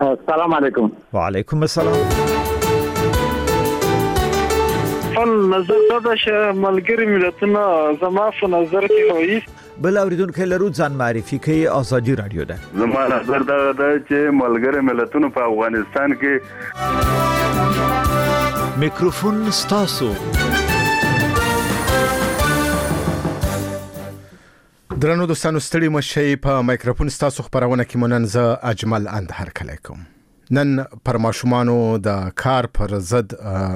السلام علیکم. وعلیکم السلام. فل نظر دا چې ملګری ملتونه زما په نظر کې وایي بل اوریدونکو لرو ځان معرفي کوي. ازادي رادیو ده. زما نظر دا چې ملګری ملتونه په افغانستان کې میکروفون ستاسو. درنو دوستانو ستړي مشي په میکروفون ستاسو خبرونه کې مننزه اجمل اندهر کلیکم. نن پر ماشومانو د کار پر ضد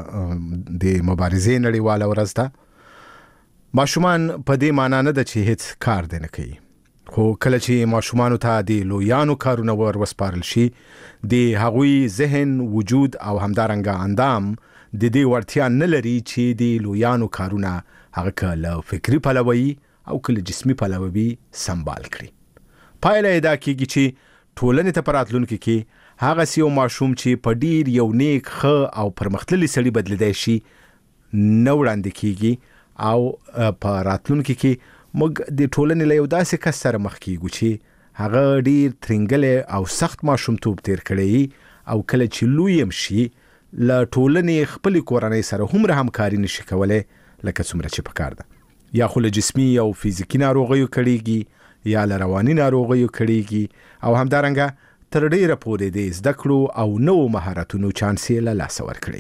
د مبارزې نړیواله ورځ ده. ماشومان په دې معنی نه ده چې هیڅ کار نه کوي، خو کله چې ماشومانو ته د لویانو کارونه وسپارل شي، د هغوی ذهن، وجود او همدارنګه اندام د دې وړتیا نه لري چې د لویانو کارونه هغه کله فکری پلوي او کله جسمي پلوي سمبال کړي. پایله دا کیږي چې ټولنې ته پراتلونکو کې هغه سیو ماشوم چې په ډیر یو نیک ښه او پرمختللي سړي بدلیدای شي نو وړاندې کیږي، او په راتلونکو کې موږ د ټولنې له یو داسې کس سره مخ کیږو چې هغه ډیر ترنګلې او سخت ماشومتوب تیر کړی، او کله چې لوی هم شي له ټولنې خپل کورنۍ سره هم همکاري نشي کولای لکه څومره چې پکار ده. یا خو له جسمي او فزیکی ناروغیو کړيږي، یا له رواني ناروغیو کړيږي، او همدارنګه تر ډیره پورې د زده کړو او نو مهارتونو چانس یې له لاسه ورکړي.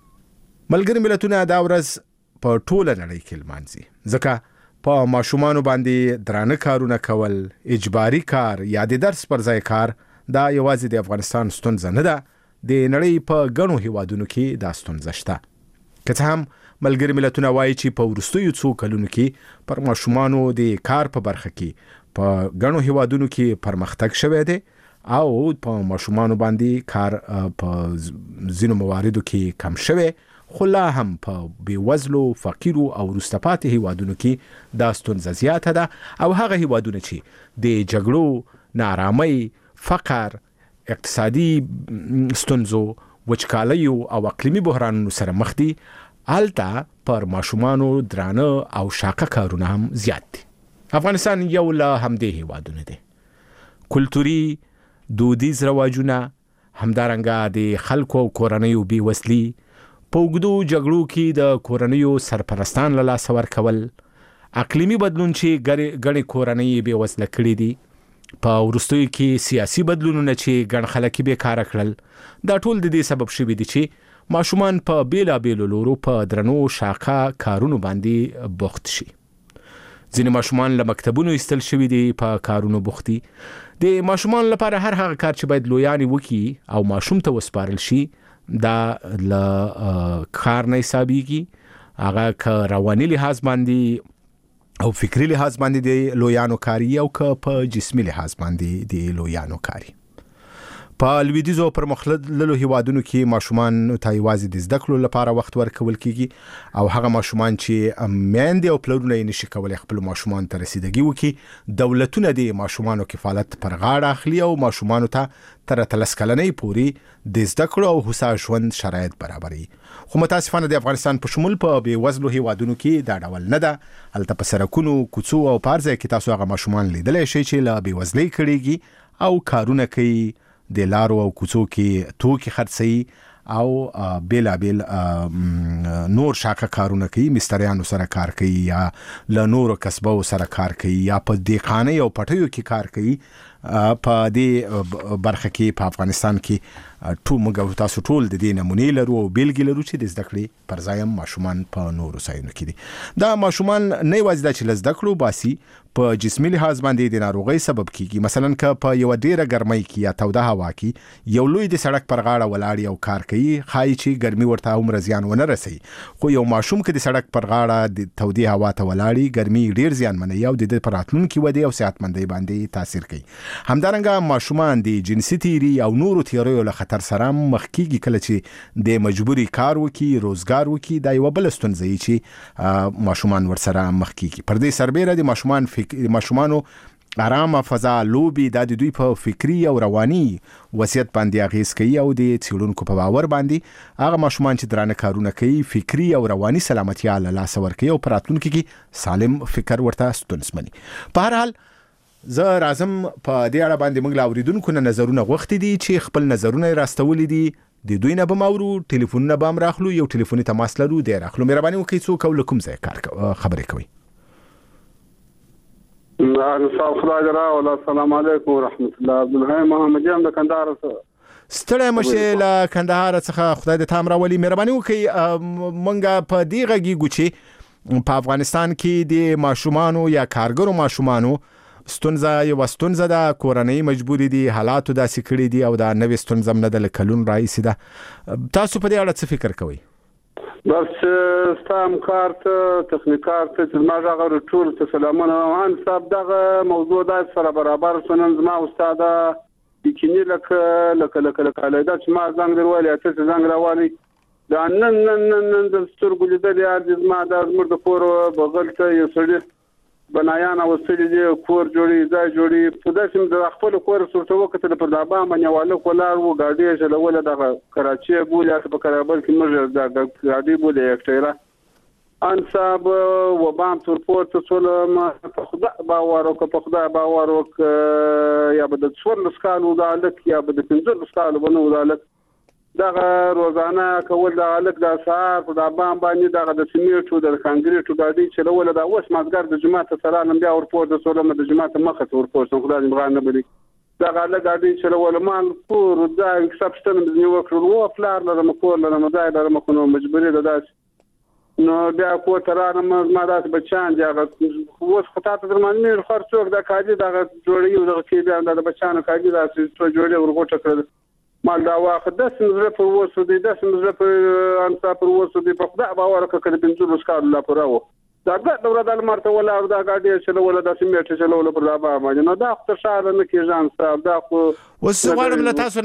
ملګری ملتونه دا ورځ په ټوله نړۍ کې لمانځي، ځکه په ماشومانو باندې درانه کارونه کول، اجباري کار یا د درس پر ځای کار، دا یوازې د افغانستان ستونزه نه ده، د نړۍ په ګڼو هیوادونو کې دا ستونزه شته. که څه هم ملګری ملتونه وایي چې په وروستیو څو کلونو کې پر ماشومانو د کار په برخه کې په ګڼو هیوادونو کې پرمختګ شوی دی، او په ماشومانو باندې کار په ځینو مواردو کې کم شوی، خو لا هم په بیوزلو، فقیرو او وروسته پاتې هیوادونو کې دا ستونزه زیاته ده. او هغه هیوادونه چې د جګړو، نارامۍ، فقر، اقتصادي ستونزو، وچکالیو او اقلیمي بحرانونو سره مخ دي، هلته پر ماشومانو درانه او شاقه کارونه هم زیات دي. افغانستان یو له همدې هیوادونه دی. کلتوري، دودیز رواجونه، همدارنګه د خلکو او کورنیو بیوزلي، په اوږدو جګړو کې د کورنیو سرپرستان له لاسه ورکول، اقلیمي بدلون چې ګڼې کورنۍ بیوزله کړي دي، په وروستیو کې سیاسي بدلونونه چې ګڼ خلک یې بیکاره کړل، دا ټول د دې سبب شوي دي چې ماشومان په بیلابیلو لورو په درنو شاقه کارونو باندې بوخت شي. ځینې ماشومان له مکتبونو ایستل شوي دي، په کارونو بوختي. د ماشومان لپاره هر هغه کار چې باید لویان وکړي او ماشوم ته وسپارل شي، دا له کار نه حسابېږي. هغه که رواني لحاظ باندې او فکری لحاظ باندې د لویانو کاری، او که په جسمي لحاظ باندې د لویانو کاری. په لویدیځو پرمختللو هیوادونو کې ماشومان ته یوازې د زده کړو لپاره وخت ورکول کیږي، او هغه ماشومان چې میندې او پلرونه یې نشي کولای خپل ماشومان ته رسیدګي وکړي، دولتونه د ماشومانو کفالت پر غاړه اخلي او ماشومانو ته تر 13 کلنۍ پورې د زده کړو او هوسا ژوند شرایط برابري. خو متاسفانه د افغانستان په شمول په بیوزلو هیوادونو کې دا ډول نه ده. هلته په سرکونو، کوڅو او پارځای کې تاسو هغه ماشومان لیدلی شئ چې له بیوزلۍ کړيږي او کارونه کوي، د لارو او کوڅو کې توکي خرڅوي، او بیلابیل نور شاقه کارونه کوي، مستریانو سره کار کوي، یا له نورو کسبو سره کار کوي، یا په دیخانه او پټیو کې کار کوي. په دې برخه کې په افغانستان کې موږ تاسو ټول د دې نمونې لرو او بیلګې لرو چې د زده کړې پر ځای ماشومان په نورو ځایونو کې دي. دا ماشومان نه یوازې دا چې له زده کړو باسي، په جسمي لحاظ باندې د ناروغۍ سبب کیږي. مثلا که په یو ډیره ګرمۍ کې یا توده هوا کې یو لوی د سړک پر غاړه ولاړ او کار کوي، خای چې ګرمي ورته عمر زیان ونه رسي. خو یو ماشوم کې د سړک پر غاړه د تودې هوا ته ولاړی، ګرمي ډیر زیان مني او د راتلونکي ودې او صحتمندۍ باندې تاثیر کوي. همدارنګه ماشومان د جنسي تیری او نورو تیریو له خطر سره مخ کیږي کله چې د مجبوري کار وکي، روزګار وکي. دا یو بل ستونزه چې ماشومان ورسره مخ کیږي. پر دې سربېره د ماشومانو آرامه فضا، لوبي، د دوی په فکری او رواني وضعیت باندې اغیز کوي، او د څېړونکو په باور باندې هغه ماشومان چې درانه کارونه کوي فکری او رواني سلامتیا له لاسه ورکوي او په راتلونکي کې سالم فکر ورته ستونزمني. په هر حال زه راځم په دې اړه باندې موږ لا اوریدونکو نه نظرونه غوښتي دي چې خپل نظرونه راستولي دي د دوی نه به ماورو ټلیفونونه به هم راخلو یو ټلیفوني تماس لرو دی راخلو مهرباني وکړئ څوک او له کوم ځای کار خبرې کوي خدای دې راوله السلام علیکم ورحمت الله عبدالحی محمد جان د کندهار ستړی مشه له کندهار څخه خدای دې تام راولي مهرباني وکړئ مونږ په دې غږیږو چې په افغانستان کې د ماشومانو یا کارګرو ماشومانو ستونزه د کورنۍ مجبوري دي حالاتو داسې کړي دي او دا نوې ستونزه نه د کلون راځي ده تاسو په دې اړه څه فکر کوئ بس ستام کارت تخنیکارت چې ما غواړم ټول ته سلامونه ان صاحب دغه موضوع د سره برابر سنن زما استاد یقیني لکه علیدا چې ما زنګ درولې ته زنګ راوالي دا نن د سترګو لیدل یا د ما د زمر د کور بغل ته یو سړی بنایان او سړي دي کور جوړي ځای جوړي په داسې د خپل کور سورته وکړه پر دابا منیواله کولار و ګاډي شلول د کراچي بوله په کابل کې مرز د ګاډي بوله یکټیرا ان صاحب و بام ترپورت سولم په خدای باور او په خدای باور او یا به د څور لسکالو د الک یا به د 15 لسکالو بنو د الک دغه روزانه کول د الک د سهار په دابام باندې دغه د سیمیټو د کانکریټو ګاډي چلول د اوس مازګر د جماعت سره نن بیا ورپورت سولم د جماعت مخه ورپورت خدای دې مغانه بلی دغه الک ګاډي چلول مان پور د اکسپشن د نیو کړو او فلار لرم کول لرم ځای لرم کوم مجبوری ده داس نو بیا کو ترانه ما داس بچان دغه اوس خطا ته درمانې خرڅوک د کاجي دغه جوړي دغه کې بیا د بچانو کاجي داس جوړي ورغوټه کړل مال دا واخد د سمزره پر وسو دي د سمزره پر انصاف پر وسو دي په خدای باور کړه د بنځو لسکار الله پراو دا د ورته مرته ولا دا ګاډي چې ولا د سیمټ چې ولا پر لابا باندې نو دا خو شاله نه کې ځان صاحب دا خو وس غواړم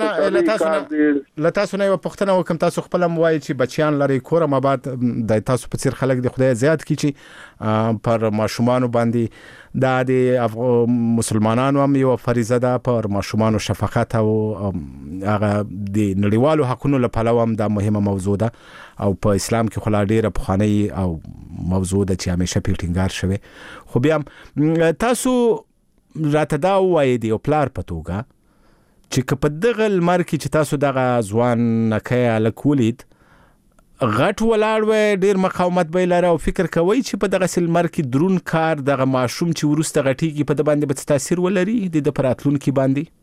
له تاسو نه پښتنه وکم تاسو خپل موای چې بچیان لري کورم آباد د تاسو په څیر خلک د خدای زیات کی چې پر ماشومان باندې دا د مسلمانانو هم یو فریضه ده پر ماشومان شفقت او هغه د نړیوالو حقوقو لپاره هم دا مهمه موضوع ده او په اسلام کې خلا ډیره پخوانی او موضوع ده چې همیشه پیټینګار شوی خو بیا تاسو راته دا وایي دی او پلار پتوګه چې په دغه لمر کې چې تاسو دغه ځوان نکای الکولید غټ ولاړ و ډیر مقاومت به لاره او فکر کوي چې په دغه سلمر کې درون کار دغه ماشوم چې ورسته غټیږي په د باندې به تاثیر ولري د پراتلون کې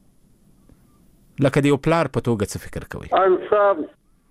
باندې لکه دی پلار په توګه څه فکر کوي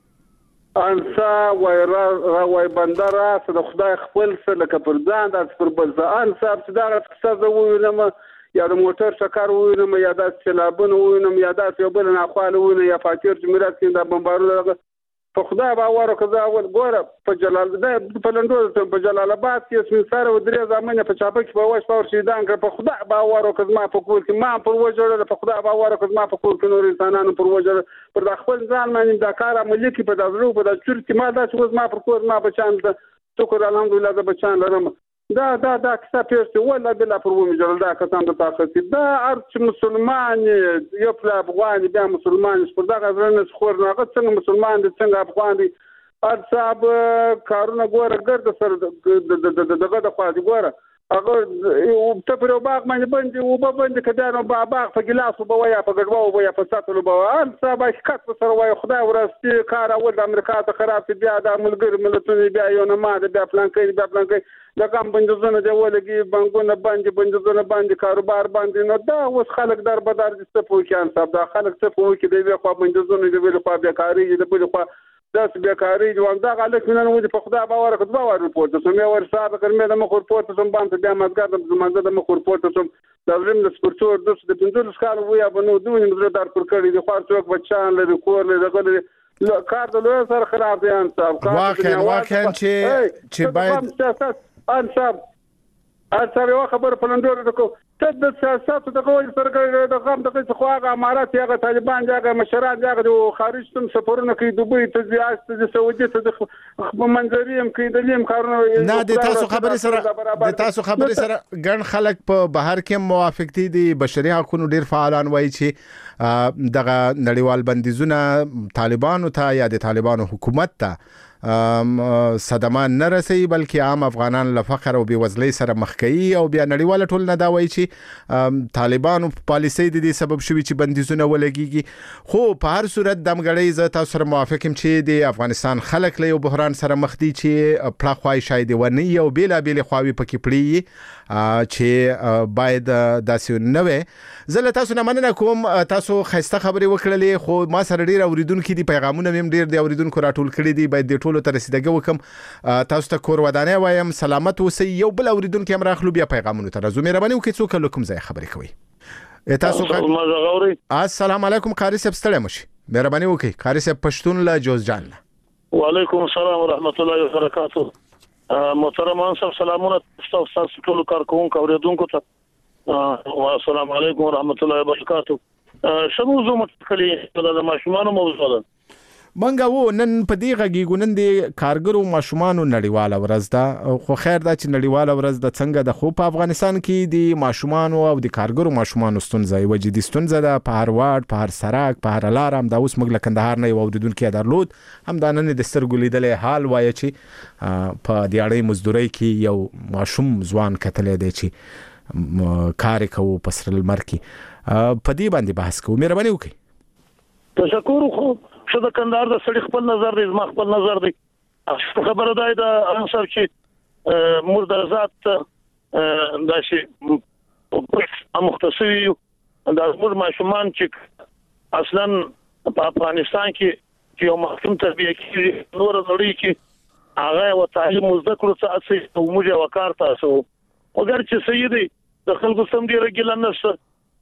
انسا وای بندره د خدای خپل سره لکه پر ځان د پر بل ځان صاحب چې دا څه وینم یا د موټر شکر وینم یا د سلابونه وینم یا د یو بل نه خپل وینم یا فاتیر جمهوریت کې د بمبارولو په خدای باور وکړه اول ګوره په جلال په لندو په جلال آباد کې اسمن سره و درې ځامنه په چاپه کې په واش پاور شیدان کړ په خدای باور وکړه ما په کول کې ما پر وجړل په خدای باور وکړه ما په کول کې نور انسانانو پر وجړل پر د خپل ځان باندې د کار عملی کې په دغه په د چور کې ما دا چې ما پر کول ما بچان شکر الحمدلله د بچان لرم دا کسا پیرسي ولا بلا پر ومه جوړل دا کسان د طاقت دا ارچ مسلمان یو پلا افغان بیا مسلمان پر دا غزرنه خور نه څنګه مسلمان دي څنګه افغان دي ار صاحب کارونه ګوره ګرد سره دغه د خاطر ګوره هغه ته پر باغ باندې باندې او باندې کډانو باغ په ګلاس او بویا په ګډوا او بیا په ساتلو بویا ان صاحب شکات سره وای خدای ورستي کار اول د امریکا ته خراب بیا د ملګری ملتونو بیا یو نه ما د بیا پلان کوي د کم بندزونه دی ولګي بانګونه باندې بندزونه باندې کاروبار باندې نو دا اوس خلک در بدر دي څه پوکیان صاحب دا خلک څه پوکي دی خو بندزونه دی ویل خو بیا کاری دی بل خو داس بیکاری جوړ دا غلط نه نو په خدای باور کړه باور رپورټ سم یو ور صاحب کړمه د مخ رپورټ سم باندې بیا مزګر د زمانه د مخ رپورټ سم د زرم د سپورټور د 15 کال ویا بنو دوی نه در پر کړی د خاص بچان لري کور لري دغه کار د لوی سره خراب دی ان صاحب واقعا چې باید ان صاحب یو خبر پلندور دکو ته د سیاست د قوی سره د غم د خو هغه امارات هغه طالبان هغه مشران هغه خارج تم سفرونه کوي دوبۍ ته ځي د سعودي ته د منځریم کوي د لیم کارونه نه د تاسو خبرې سره ګڼ خلک په بهر کې موافق دي بشري حقوقو ډیر فعالان وایي چې دغه نړیوال بندیزونه طالبانو ته یا د طالبانو حکومت ته صدمه نه رسي بلکې عام افغانان له فقر او بېوزلۍ سره مخ کوي او بیا نړیواله ټولنه دا وایي چې طالبانو په پالیسۍ د دې سبب شوي چې بندیزونه ولګېږي. خو په هر صورت دمګړۍ زه تاسو سره موافق یم چې د افغانستان خلک له یو بحران سره مخ دي چې پړه خوای شاید ونی او بېلابېلې خواوې پکې پړي چې باید داسې نه وي. زه له تاسو نه مننه کوم، تاسو ښایسته خبرې وکړلې، خو ما سره ډېر اوریدونکي دي، پیغامونه مې هم ډېر د اوریدونکو راټول کړي دي، باید د ټولو ته رسیدګي وکم. تاسو ته کور ودانۍ وایم، سلامت اوسئ. یو بل اوریدونکي هم راخلو، بیا پیغامونو ته راځو. مهرباني وکړئ څوک له کوم ځای خبرې کوي؟ تاسو السلام علیکم قاری صاحب، ستړی مشي. مهرباني وکړئ قاری صاحب پښتون له جوزجان نه. وعلیکم السلام ورحمت الله وبرکاته. محترم انصاف سلامونه تاسو ټول کارکونکو اوریدونکو ته. السلام علیکم ورحمت الله وبرکاته. شموزو متکلی د ماشومان موضوع ده. منګه نن په دې غږیږو، نن د کارګرو ماشومانو نړیواله ورځ ده، خو خیر دا چې نړیواله ورځ ده څنګه ده، خو په افغانستان کې د ماشومانو او د کارګرو ماشومانو ستونزه یوه جدي ستونزه ده. په هر واډ، په هر سړک، په هر لار، هم دا اوس موږ له کندهار نه یو اوریدونکی درلود، هم دا نن د سترګو لیدلی حال وایي چې په دیاړۍ مزدورۍ کې یو ماشوم ځوان کتلی دی چې کار یې کوو په سره لمر کې. په دې باندې بحث کوو. مهرباني وکړئ. تشکر. خو څه د کندهار د سړي خپل نظر دی، زما خپل نظر دی. خبره دا ده انصاف چې موږ د ذات داسې مختصر یو، دا موږ ماشومان چې اصلا په افغانستان کې یو محکوم تربیه کېږي، نور نړۍ کې هغه و تعلیم زده کړو څه اصلي او موږ وکړ تاسو اگر چې سیدي د خلکو سم دی رګل نه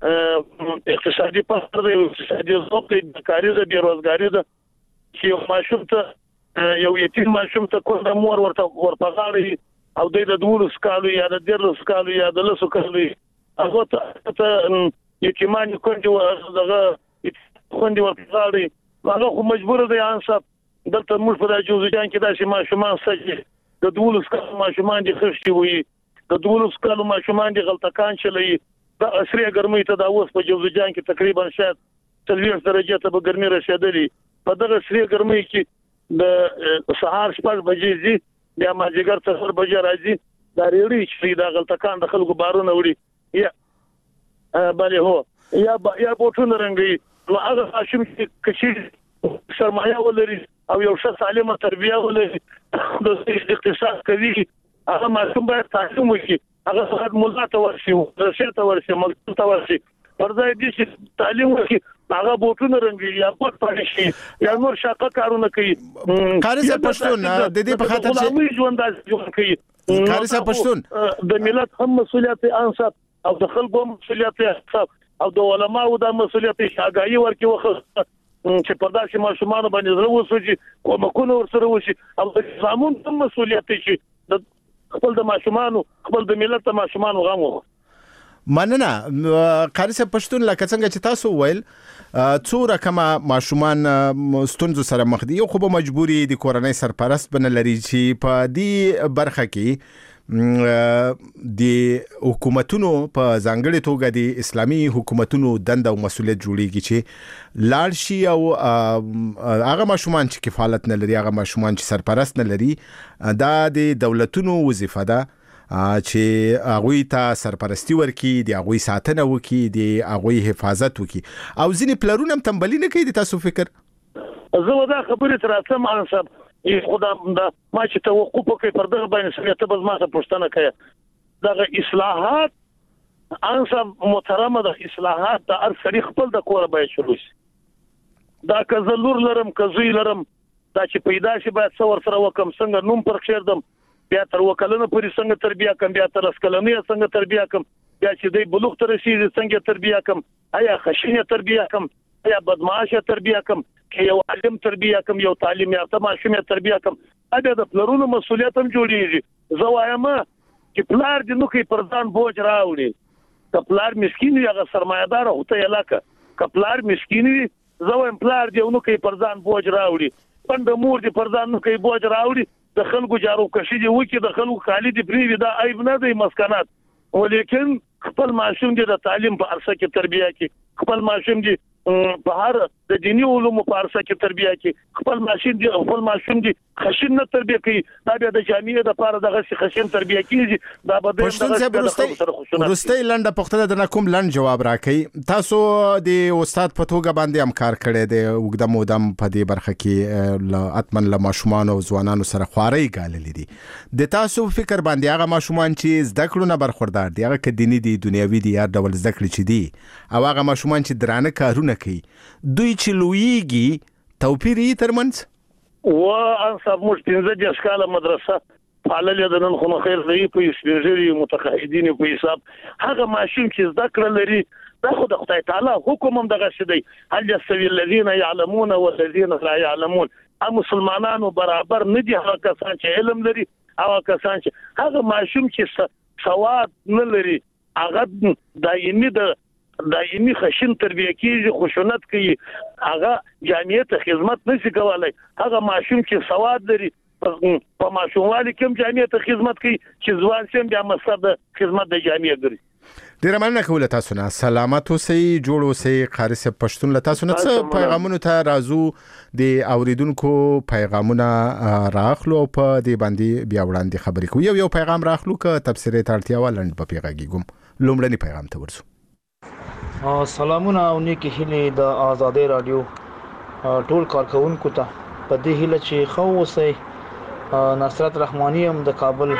اقتصادي پخر دی، اقتصادي ضعف دی، بیکاري ده، بیروزګاري ده، چې یو ماشوم ته یو یتیم ماشوم ته کوم مور ورپغاړي او د 12 کالو یا د 13 کالو یا د 10 کالو هغه ته یتیمان کونډي دغه کونډي ورپغاړي، هغه خو مجبور دی انصاف. دلته موږ په جوزجان کې داسې ماشومان سجي د 12 کالو ماشومان دي خشتي وي، د 12 کالو ماشومان دي غلطکان چلی د اسری ګرمۍ ته دا اوس په جوزجان کې تقریبا شاید 40 درجه ته به ګرمي رسیدلې. په دغه اسری ګرمۍ کې د سهار 6 بجې زی بیا ماجیګر ته 4 بجې راځي، دا ریړي چې دا غلطکان د خلکو بارونه وړي یا بلې هو یا بوټونه رنګي. نو هغه ماشوم چې کچې سرمایه ولري او یو ښه سالمه تربیه ولري، د اقتصاد کوي، هغه ماشوم باید تعلیم وکړي، هغه فقط مولا ته ورشي، رشید ته ورشي، مکتب ته ورشي، پر ځای دې چې تعلیم وکړي هغه بوټونه رنګي یا پټ پړ شي یا نور شاقه کارونه کوي. قاری صاحب پښتون د دې په خاطر چې ژوند داسې کوي. قاری صاحب پښتون د ملت هم مسؤلیت انصاف او د خلکو مسؤلیت انصاف او د علماو د مسؤلیت شاګایی ورکي وخت چې په داسې ماشومان باندې زړه وسوځي، کومکونه ورسره وشي، او د اسلامون هم مسؤلیت شي د خپل د ماشومان خپل د ملت د ماشومان غم وو. مننه قاری صاحب پښتون، لکه څنګه چې تاسو ویل څو رقمه ماشومان ستونزو سره مخ دي، یو خو به مجبوري د کورنۍ سرپرست بنه لري چې په دې برخه کې د حکومتونو په ځانګړي توګه د اسلامي حکومتونو دنده او مسؤلیت جوړیږي چې لاړ شي او هغه ماشومان چې کفالت نه لري، هغه ماشومان چې سرپرست نه لري، دا د دولتونو وظیفه ده چې هغوی ته سرپرستی ورکي، د هغوی ساتنه وکي، د هغوی حفاظت وکي، او ځینې پلرونه هم تنبلي نه کوي. د تاسو فکر؟ زه دا خبرې تر اته انصاف خدا ما چې توقف وکړي پر دغه باندې سمته بس ما ته پوښتنه کوي. دغه اصلاحات انصاف محترمه د اصلاحات د هر سړي خپل د کور باید شروع شي. دا که زه لور لرم که زوی لرم، دا چې پیدا شي باید څه ورسره وکم، څنګه نوم پر کښېږدم، بیا تر وکلنه پورې څنګه تربیه کم، بیا تر اسکلنې څنګه تربیه کم، بیا چې دی بلوغ ته رسیږي څنګه تربیه کم، آیا خشنه تربیه کم، آیا بدمعاشه تربیه کم، که یو علم تربیه کم، یو تعلیم یافته ماشوم تربیه کم. اده د پلرونو مسؤلیت هم جوړیږي. زه وایم چې پلار دې نو کې پر ځان بوج راوړي، که پلار مسکین وي هغه سرمایه‌دار او ته علاقه، که پلار مسکین وي زه وایم پلار دې نو کې پر ځان بوج راوړي، پند مور دې پر ځان نو کې بوج راوړي، د خلکو جارو کشي دې وکي، د خلکو خالي دې پریوي، دا عیب نه دی مسکنات، ولیکن خپل ماشوم دې د تعلیم په عرصه کې تربیه کې، خپل ماشوم دې په هر د دینی علومو په ارسه کې تربیه کوي خپل ماشوم دي خشن نه تربیه کوي دا بیا د جامعې د پاره دغه خشن تربیه کیږي دا به د ورستۍ لنډه پوښتنه د کوم لنډ جواب راکړي تاسو د استاد په توګه باندې همکار کړی دی وګړه مودم په دې برخه کې اتمن له ماشومان او ځوانانو سره خواري غاللې دي د تاسو فکر باندې هغه ماشومان چې زده کړو نه برخوردار دي هغه ک دینی دي دنیوي دي یا ډول زده کړې چې دي او هغه ماشومان چې درانه کارونه کوي دوی چې لویږي توپیر یې ترمنځ و انصاف موږ 15 کاله مدرسه فعالله د نن خو خیر زی په سپیشلی متقاعدین په حساب هغه ماشوم چې زده کړل لري دا خو د خدای تعالی حکم هم دغه شی دی هل يستوي الذين يعلمون والذين لا يعلمون مسلمانانو برابر نه دي هغه کسان چې علم لري او کسان چې هغه ماشوم چې سواد نه لري هغه دایمي خشن تربیه کیږي خشونت کوي هغه جامعې ته خدمت نشي کولای هغه ماشوم چې سواد لري په ماشوموالي کې جامعې ته خدمت کوي چې ځوان شم بیا مصدر د خدمت د جامعې ګرځي ډیر مننه کوله تاسو نه سلامت اوسئ جوړ اوسئ قاری صاحب پښتون له تاسو نه څه پیغامونه ته راځو د اوریدونکو پیغامونه راخلو په دې باندې بیا وړاندې خبرې کوو یو پیغام راخلو که تفسیرې ته اړتیا ولري په پیغامګم لومړنی پیغام ته ورسو سلامونه او نیکی هیلې د آزادۍ رادیو ټول کارکونکو ته په دې هیله چې خو اوسئ نصرت رحمانی هم د کابل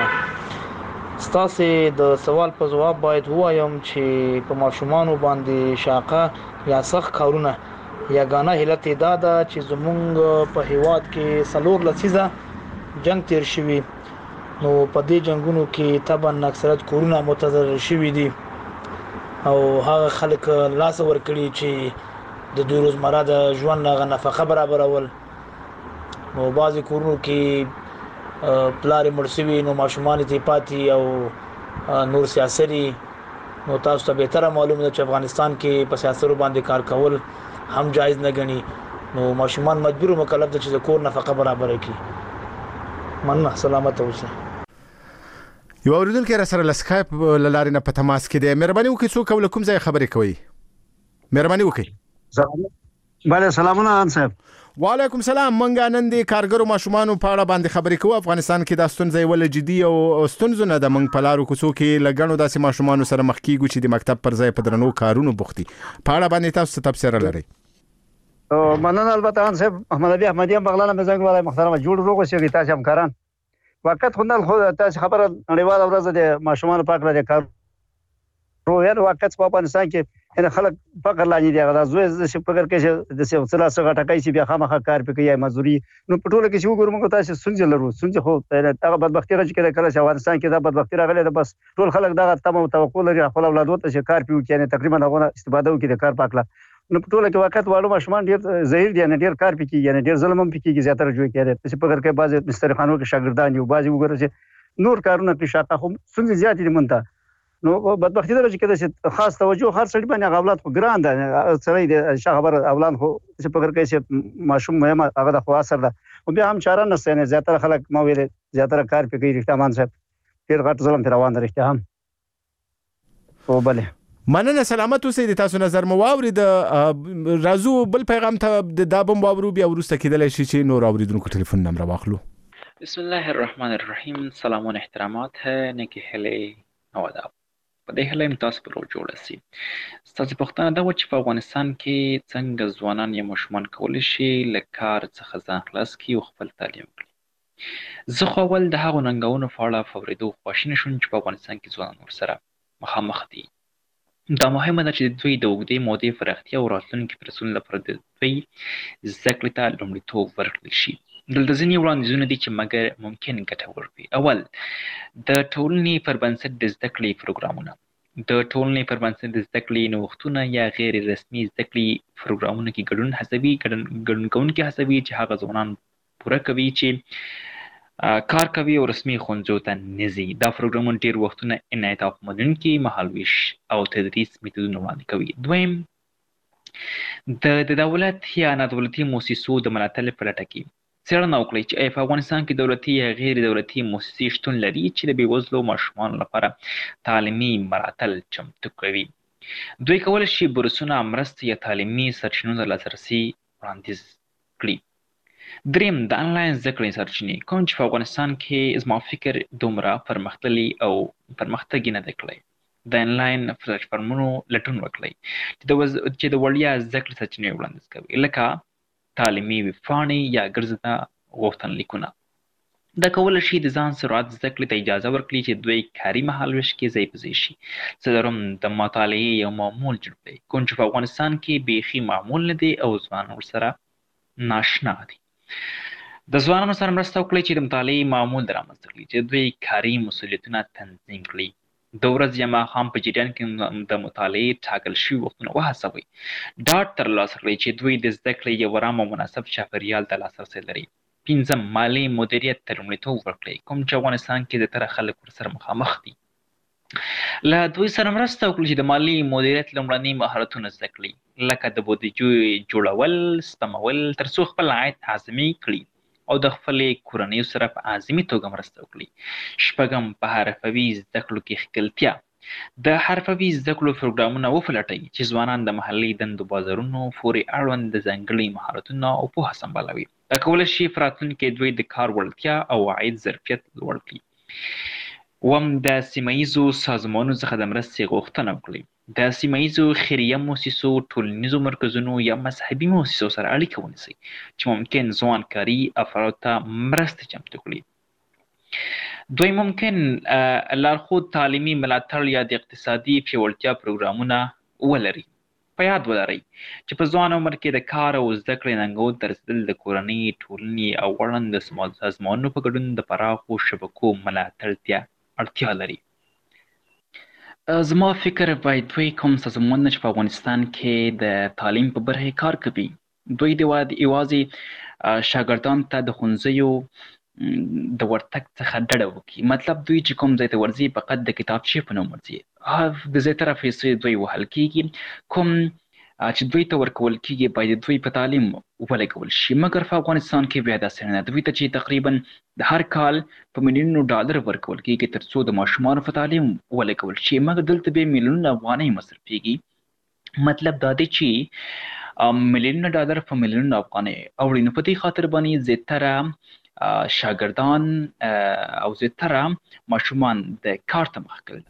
څخه ستاسو د سوال په جواب باید وایم چې په ماشومانو باندې شاقه یا سخت کارونه یا غانا هلت دا چې زمونږ په هیواد کې سلور لسیزه جنگ تیر شوی نو په دې جنگونو کې طبعا اکثریت کورونه متضرر شوی دي او هغه خلک لاس ورکړي چې د دوی روزمره د ژوند نه نفقه برابرول نو بعضی کورونو کې پلار مرسوي نو ماشومان ته پاتې او نور سیاسي نو تاسو ته به تر معلومه ده چې افغانستان کې په سیاستو باندې کار کول هم جایز نه غني نو ماشومان مجبور مکلف دي چې کور نفقه برابر کړي مننه سلامت اوسه یو اوریدونکو را سره لسکایپ لارې نه په تماس کې دی مهرباني وکړئ څوک ول کوم ځای خبرې کوي مهرباني وکړئ بله سلامونه ان صاحب وعلیکم سلام منګه نن د کارګرو ماشومانو په اړه باندې خبرې کوو افغانستان کې د ستونزې ول جدي او ستونزونه د منګ پلارو کوڅو کې لګڼو داسې ماشومانو سره مخ کیږي چې د مکتب پر ځای په درنو کارونو بوختي په اړه باندې تاسو تفسیر لرئ مننه البته ان صاحب احمد ابي احمدي بغلانه مزنګ ولای محترم جوړ روغ شي تاسو همکاران وخت خو تاسو خبره نړیواله ورځ د ماشومان پاک لري کار رویر وخت په افغانستان کې ان خلک فقر لاندې دی غدا زوی چې فکر کې د سلسله څخه ټکای چې بیا خامخا کار پکې مزدوري نو پټوله کې چې وګورم تاسو سنځ لرو سنځ خو هغه بدبختی راځي کې کله چې افغانستان کې دا بدبختی راغله ده بس ټول خلک دا تمه توقع لري خپل اولاد وته چې کار پیو کې تقریبا هغه استفاده وکړي د کار پاکله نو پټوله کې وخت والو ماشومان ډیر زهیر دي نه ډیر کار پکې یعنی ډیر ظلم هم پکې زیاتره جوړ کړي چې فکر کې بعض مسترخانو کې شاګردان یو بعض وګورئ چې نور کارونه کې شاته خو سنځ زیات دي مونته نو بدبختی درجه کې د خاص توجه هر څړي باندې اولاد خو ګران ده سړی د خبر اولاد خو چې فکر کوي چې ماشوم مهم هغه د خو اثر ده او بیا هم چاره نشته نه زیاتره خلک ما ویل زیاتره کار پکې رښتا مان صاحب ډیر غټ ظلم تر روان رښتا هم او بله مننه سلامت اوسئ د تاسو نظر مو واورید رازو بل پیغام ته د دابم واورو بیا ورسته کېدل شي چې نور اوریدونکو ټلیفون نمبر واخلو بسم الله الرحمن الرحیم سلام و احترامات نیکی هلې او آداب په دې هله تاسو پر جوړ شي تاسو پښتانه دا و چې په افغانستان کې څنګه ځوانان یا ماشومان کولی شي له کار څخه ځان خلاص کړي او خپل تعلیم وکړي زه خو اول د هغو ننګونو په اړه په اورېدو خواشینی شوم چې په افغانستان کې ځوانان ورسره مخامخ دي دا مهمه ده چې دوی د اوږدې مودې پراختیا او راتلونکي پرسون لپاره د دوی زده کړې ته لومړیتوب ورکړل شي دلته ځینې وړاندیزونه دي چې مګر ممکن ګټور وي اول د ټولنې پر بنسټ د زده کړې پروګرامونه د ټولنې پر بنسټ د زده کړې نوښتونه یا غیر رسمي زده کړې پروګرامونه کې ګډون هڅوي ګډون کوونکي هڅوي چې هغه ځوانان پوره کوي چې کار کوي او رسمي ښوونځیو ته نه ځي دا پروګرامونه ډېر وختونه انعطاف منونکي مهالویش او تدریس میتودونه وړاندې کوي دویم د دولت یا نادولتي مؤسسو د ملاتړ په لټه کې څېړنه وکړئ چې په افغانستان کې دولتي یا غیر دولتي مؤسسې شتون لري چې د بېوزلو ماشومانو لپاره تعلیمي ملاتړ چمتو کوي دوی کولی شي بورسونه، مرستې یا تعلیمي سرچینو ته لاسرسي وړاندیز کړي. دریم د انلاین زده کړې سرچینې، کوم چې په افغانستان کې زما فکر دومره پرمختللي او پرمختګ یې نه دی کړی. د انلاین پلیټفارمونو لټون وکړئ چې د وړیا زده کړې سرچینې وړاندیز کوي، لکه تعلیمي ویبپاڼې یا ګرځنده غوښتنلیکونه. دا کولی شي د ځان سرعت زده کړې ته اجازه ورکړي چې دوی کاري مهالویش کې ځای په ځای شي. څلورم د مطالعې یو معمول جوړ کړئ، کوم چې په افغانستان کې بیخي معمول نه دی او ځوانان ورسره ناشنا دي. د ځوانانو سره مرسته وکړئ چې د مطالعې معمول رامنځته کړي، چې دوی کاري مسؤلیتونه تنظیم کړي. د ورځې یا ماښام په جریان کې د مطالعې ټاکل شوي وختونه وهڅوئ. ډاډ ترلاسه کړئ چې دوی د زده کړې یو ارام او مناسب چاپېریال ته لاسرسی لري. پنځم مالي مدیریت ته لومړیتوب ورکړئ، کوم چې افغانستان کې زیاتره خلک ورسره مخامخ دي. له دوی سره مرسته وکړئ چې د مالي مدیریت لومړني مهارتونه زده کړي، لکه د بودیجې جوړول، سپمول، تر څو خپل عاید اعظمي کړي او د خپلې کورنیو سره په اعظمي توګه مرسته وکړي. شپږم په حرفوي زده کړو کې ښکلتیا. د حرفوي زده کړو پروګرامونه وپلټئ چې ځوانان د محلي دندو بازارونو پورې اړوند د ځانګړي مهارتونه او پوهه سمبالوي. دا کولی شي په راتلونکي کې دوی د کار وړتیا او عاید ظرفیت لوړ کړي. اووم د سیمه ییزو سازمانونو څخه د مرستې غوښتنه وکړئ. د سیمه ییزو خیریه مؤسسو، ټولنیزو مرکزونو یا مذهبي مؤسسو سره اړیکه ونیسئ چې ممکن ځوان کاري افرادو ته مرستې چمتو کړي. دوی ممکن لارښود تعلیمي ملاتړ یا د اقتصادي پیاوړتیا پروګرامونه ولري. په یاد ولرئ چې په ځوان عمر کې د کار او زده کړې ننګونو ته رسېدل د کورنۍ، ټولنې او اړوند سازمانونو په ګډون د پراخو شبکو ملاتړ ته اړتیا لري. زما فکر باید دوی کوم سازمانونه چې په افغانستان کې د تعلیم په برخه کې کار کوي، دوی د یوازې شاګردانو ته د ښوونځیو د ورتګ څخه ډډه وکړي. مطلب دوی چې کوم ځای ته ورځي فقط د کتابچې په نوم ورځي. د زیاتره پیسې دوی وهل کېږي، کوم چې دوی ته ورکول کېږي باید دوی په تعلیم ولګول شي. مګر په افغانستان کې بیا داسې نه ده. دوی ته چې تقریبا د هر کال په میلیونونو ډالر ورکول کېږي تر څو د ماشومانو په تعلیم ولګول شي، مګر دلته بیا میلیونونه افغانۍ مصرفېږي. مطلب دا دی چې میلیونونه ډالر په میلیونونه افغانۍ اوړي. نو په دې خاطر باندې زیاتره شاګردان او زیاتره ماشومان د کار ته مخ کړل.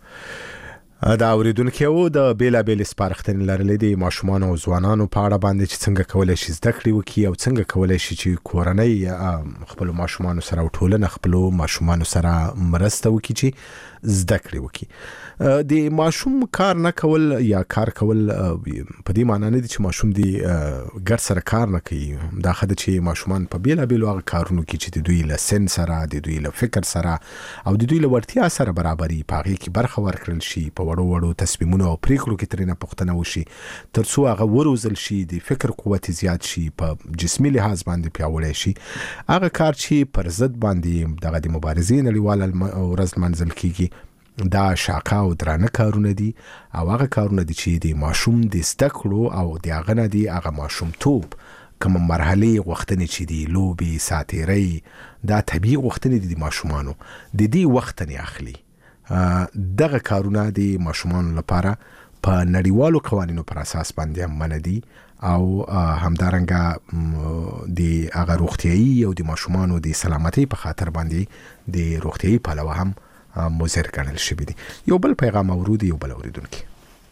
دا اوریدونکو د بیلابېل سپارښتنې لرلې دي ماشومان او ځوانانو په اړه باندې چې څنګه کولای شي زده کړې وکړي او څنګه کولای شي چې کورنۍ خپل ماشومان سره او ټولنه خپل ماشومان سره مرسته وکړي چې زده کړې وکړي. د ماشوم کار نه کول یا کار کول په دې معنی نه دي چې ماشوم دی ګډ سره کار نه کوي. دا خدای چې ماشومان په بیلابېلو هغه کارونو کې چې د دوی له سن سره، د دوی له فکر سره او د دوی له وړتیا سره برابري په هغې کې برخه ورکړل شي، په وړو تصمیمونو او پریکړو کې ترېنه پوښتنه وشي تر څو هغه وروزل شي، د فکر قوت زیات شي، په جسمي لحاظ باندې پیاوړی شي. هغه کار چې پر ضد باندې دغه د مبارزې نړیواله ورځ لمانځل کېږي دا شاقه او درانه کارونه دي او هغه کارونه دي چې د ماشوم د زده کړو او د هغه نه دي هغه ماشومتوب کوم مرحلې غوښتنې چې دي، لوبې، ساتیرۍ، دا طبیعي غوښتنې دي د ماشومانو، د دې وخت نه اخلي. دغه کارونه د ماشومانو لپاره په نړیوالو قوانینو پر اساس باندې هم منع دي او همدارنګه د هغه روغتیایي او د ماشومانو د سلامتۍ په خاطر باندې د روغتیایي پلوه هم مضر ګڼل شوي دي. یو بل پیغام اورو، یو بل اوریدونکي.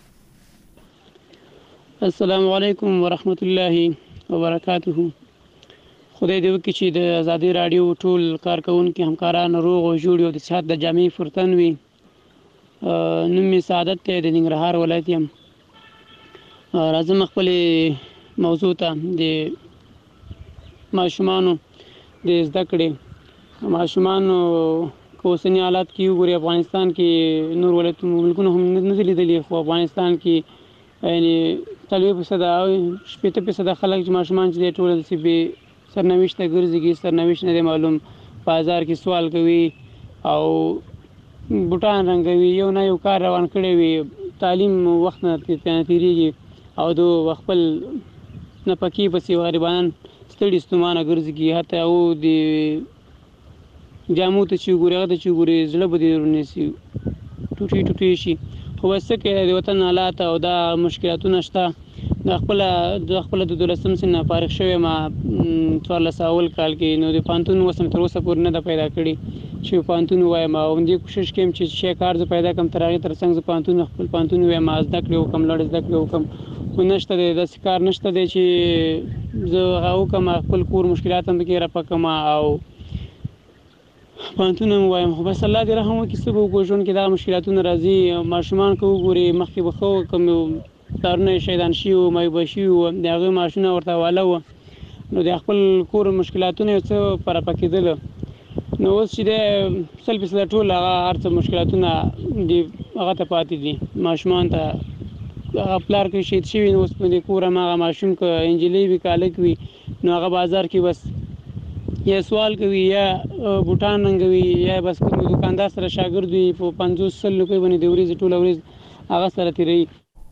السلام علیکم ورحمت الله وبرکاته. خدای دې وکړي چې د ازادي راډیو ټول کارکونکي همکاران روغ او جوړ او د صحت د جامع فرتن وي. نوم مې سعادت دی، د ننګرهار ولایت یم. راځم خپل موضوع ته د ماشومانو د زده کړې. ماشومانو که اوسني حالات کې وګوري، افغانستان کې نور ولایتونو ملکونه هم نه دي لیدلي، خو افغانستان کې یعنې 40% او 70% خلک چې ماشومان چې دی ټول داسې بې سرنوشته ګرځي، سرنوشت نه دی معلوم، بازار کې سوال کوي او بوټان رنګوي، یو نه یو کار روان کړی وي، تعلیم وخت نه تېرېږي او د خپل نپکي پسې غریبان ستړي ستومانه ګرځي. حتی او د جامو ته چې وګوري، هغه ته چې وګوري زړه به دې ورنیسي، ټوټې ټوټې شي. خو وسه کې د وطن حالات او دا مشکلاتونه شته. د خپل د 12 سن فارغ شوی ما 14 اول کال کې نو د پانتون وسم تر اوسه پورې نه د پیدا کړی چې پانتون وایم او دې کوشش کوم چې شي کار ز پیدا کم ترغه تر څنګه پانتون خپل پانتون وایم از د کړو کم لړ د کړو کم خو نشته د کار نشته دی چې زه هغه کوم خپل کور مشکلات هم کې را پکما او پانتون وایم خو بس الله دې رحم وکړي سبو کوشون کې دا مشکلاتونه راځي ماشومان کو ګوري مخکې بخو کوم تارونه شیطان شي او مې بشي او دغه ماشونه ورته والو نو د خپل کور مشکلاتونه څه پر پکېدل نو اوس چې د سلپس د ټول هغه هرڅه مشکلاتونه دی هغه ته پاتې دي ماشومان ته خپلار کې شي چې نو اوس په کور ما ماشوم ک انجلی وی کاله کوي نو هغه بازار کې بس یا سوال کوي یا بوټان رنګوي یا بس کوم دکاندار سره شاګرد وي په 500 روپۍ باندې د ورځې ټول ورځ هغه سره تیری.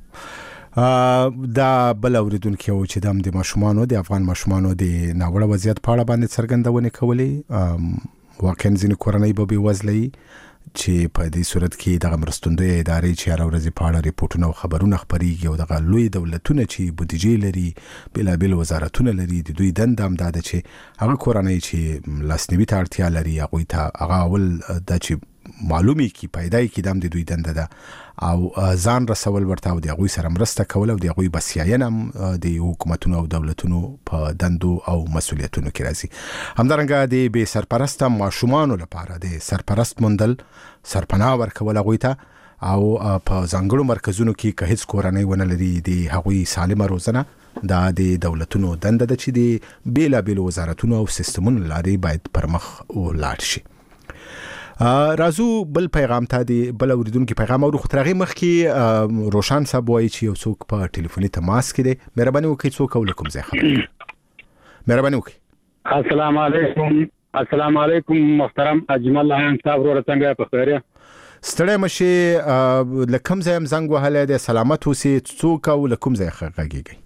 دا بل اوریدونکو چې د ماشومانو د افغان ماشومانو د ناوړه وضعیت په اړه باندې څرګندونه کولې واقعا ځینې کورنۍ به بې وزلې چې په دې صورت کې د مرستندوی ادارې چې هر ورځ په اړه ریپورتونه او خبرونه خبريږي او د لوی دولتونه چې بودیجې لري بلابل وزارتونه لري د دوی دنده هم ده چې هغه کورنۍ چې لاسنیوي ته اړتیا لري هغه ته هغه اول د چې معلومي کی پیدای کی د دوی دنده ده او ځان رسول ورته او د غوي سره مرسته کول او د غوي بسیاینه د حکومتونو او دولتونو په دندو او مسولیتونو کې راځي. همدارنګه د بے سرپرست ماشومانو لپاره د سرپرست مندل سرپناه ورکول غوي ته او په ځانګړو مرکزونو کې که هیڅ کورنۍ ونه لري د هغوی سالمه روزنه د دولتونو دنده ده چې د بیلابل وزارتونو او سیستمونو لاري باید پرمخ ولاړ شي. رازو بل پیغام ته دی بل اوریدونکو پیغام او خطرغه مخ کې روشن صاحب وایي چې یو څوک په ټلیفوني تماس کې دی مهرباني وکړئ څوک ولکم زه خبر مهرباني وکړئ. السلام علیکم محترم اجمل الله صاحب ورته څنګه په خیره ستړی مشه لکم زم زنګ وهله د سلامت اوسې څوک او لکم زه خغږیږي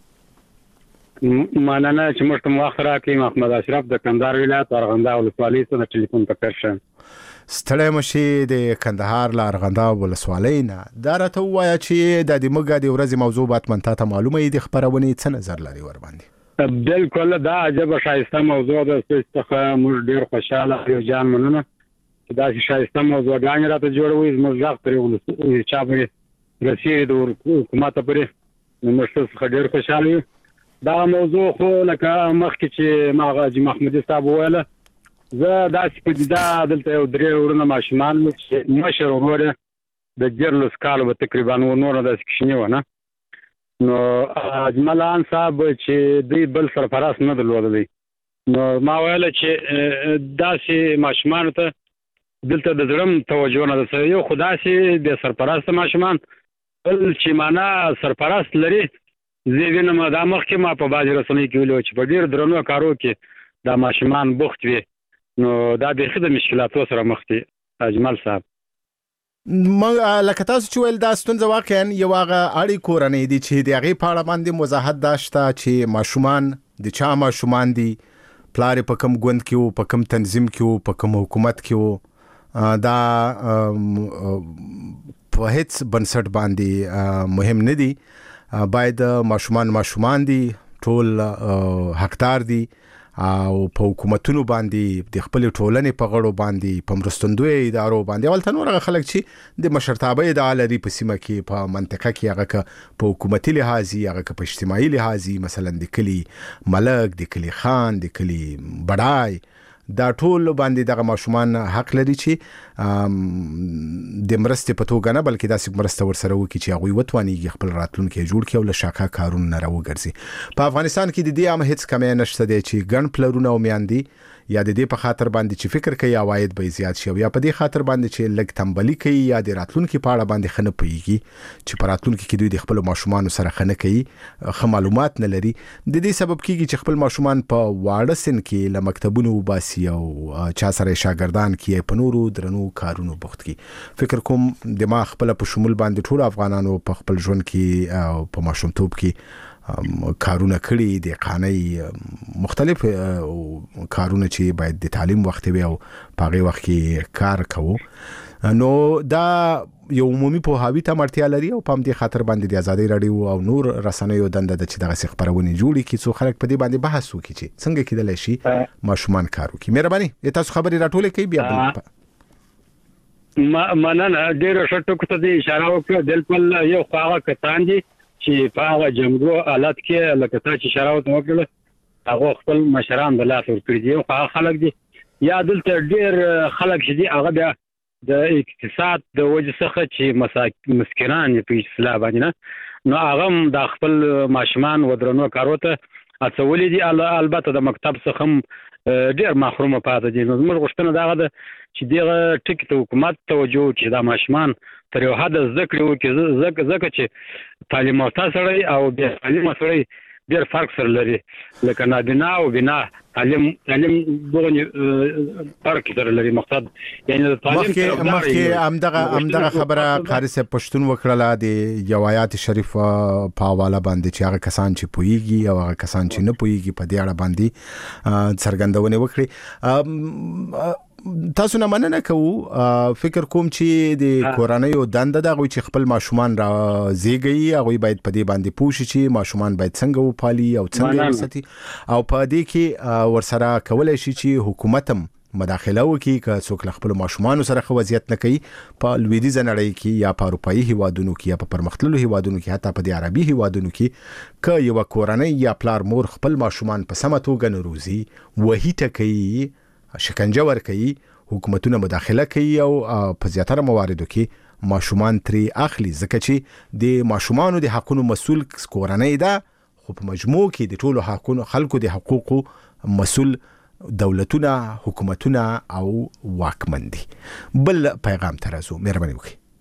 مننه چې موږ ته وخت راکړئ. محمد اشرف د کندهار ولایت ارغنداو ولسوالۍ څخه د ټلیفون په کار شم. ستړی مشه د کندهار لا ارغنداو ولسوالۍ نه دا راته وایا چې د دمګه د ورځې موضوع بات منته ته معلومه دي خبرونه څه نظر لري ور باندې؟ بالکل دا عجب شایسته موضوع ده چې موږ ډیر خوشاله یو جان مننه چې دا شایسته موضوع غاڼه راته جوړوي موږ ځاګ پرې چا به رسیدي د حکومت پرې نو موږ ډیر خوشاله یو. دا موضوع خو لکه مخکې چې ماغه محمودي صاحب ویله زه دا سپیدا دلته یو درې ورونه ماشومان چې مشر وروره د جرلس کال به تقریبا نور د سکشنی ونه نو اجملان صاحب چې دوی بل سرپرست نه درلودلی نو ما ویل چې داسې ماشومان ته دلته د ځړم توجه نه ده یو خدا سي د سرپرست ماشومان بل چې معنا سرپرست لري زیګنه ما د مخکې ما په باج رسنۍ کې ویلو چې په ډیر درنو کارو کې د ماشومان بوخت وي نو دا د خدای مشکلاتو سره مخ دي. اجمل صاحب ما لکه تاسو چې ویل دا ستونزه واقعا یو هغه اړي کورنۍ دي چې د هغې په اړه باندې وضاحت داشته چې ماشومان د چا ماشومان دي پلار په کوم ګوند کې وو په کوم تنظیم کې وو په کوم حکومت کې وو دا په هیڅ بنسټ باندې مهم نه دي باید ماشومان دي ټول حقدار دي او په حکومتونو باندې د خپل ټولنې په غړو باندې په مرستندوی ادارو باندې ولته نور خلک چې د مشرتابه ادعا لري په سیمه کې په منطقه کې هغه په حکومتي لحاظي هغه په اجتماعي لحاظي مثلا د کلی ملک د کلی خان د کلی بډای دا ټول باندې دغه ماشومان حق لري چې د مرستې په توګه نه بلکې داسې مرسته ورسره وکړي چې هغوی وتوانیږي خپل راتلونکی جوړ کړي او له شاکه کارونه نه راوګرځي. په افغانستان کې د دې هم هیڅ کمی نشته دی چې ګڼ پلرونه او میندې یا د دې په خاطر باندې چې فکر کوي عواید به زیات شي یا په دې خاطر باندې چې لږ تنبلي کوي یا د راتلونکي په اړه باندې خنه پوهیږي چې په راتلونکي کې دوی د خپل ماشومان سره خنه کوي خه معلومات نه لري د دې سبب کیږي چې خپل ماشومان په واړه سن کې له مکتبونو وباسي او چا سره شاګردان کې په نورو درنو کارونو بوخت کی. فکر کوم د ما خپل په شمول باندې ټول افغانانو په خپل ژوند کې او په ماشومتوب کې کارونه کړي د قانوني مختلف کارونه چې باید د تعلیم وخت وي او په هغه وخت کې کار کوو نو دا یو عمومي پوهاوي ته اړتیا لري او په همدې خاطر باندې د ازادي رادیو او نور رسنیو دنده د چې دغه خبرونه جوړي کی څو خلک په دې باندې بحث وکړي چې څنګه کېدلی شي ماشومان کار وکړي. مهرباني تاسو خبرې راټولې کړئ بیا مننه. ډېر ښه ټکو ته د اشاره وکړه. دلته یو هغه کسان دي چې په هغه جنګو حالت کې لکه څه چې اشاره وکړه هغه خپل مشران د لاس ورکړي دي. هغه خلک دي یا دلته ډېر خلک چې دي هغه بیا د اقتصاد د وجې څخه چې مسکینان په اصطلاح باندې نه نو هغه د خپل ماشومان ودرنو کارو ته اڅولې دي. البته د مکتب څخه ډېر محروم پاتې دي. نو موږ غوښتنه دا ده چې دغه ټکی ته حکومت توجه وکړي دا ماشومان تر یو حد زده کړي وکړي ځکه چې تعلیم یافته سړی او بې تعلیمه سړی ډېر فرق سره لري. لکه نابینا او بینا تعلیم دغه فرق سره لري. مقصد یعنی د تعلیم مخکې همدغه خبره قاری صاحب پښتون وکړله د یو آیات شریف په حواله باندې چې هغه کسان چې پوهیږي او هغه کسان چې نه پوهیږي په دې اړه باندې څرګندونه وکړي. تاسو نه مننه کوو. فکر کوم چې د کورنیو دنده د غوي چې خپل ماشومان را زیږي هغه باید په دې باندې پوه شي چې ماشومان باید څنګه وپالي او څنګه وساتي او په دې کې ورسره کولای شي چې حکومت هم مداخله وکړي که څوک خپل ماشومان سره خو وضعیت نه کوي په لویدیځ نړۍ کې یا په اروپایي هیوادونو کې یا په پرمختللو هیوادونو کې حتی په عربي هیوادونو کې که یو کورنۍ یا پلار مور خپل ماشومان په سمه توګه نه روزي وਹੀ ټکي شکنجه ور کوي حکومتونه مداخله کوي او په زیاتره مواردو کې ماشومان تری اخلي ځکه چې د ماشومانو د حقوقو مسؤل کورنۍ ده خو په مجموع کې د ټولو حقوقو خلکو د حقوقو مسؤل دولتونه حکومتونه او واکمن دي. بل پیغام ترازو مهرباني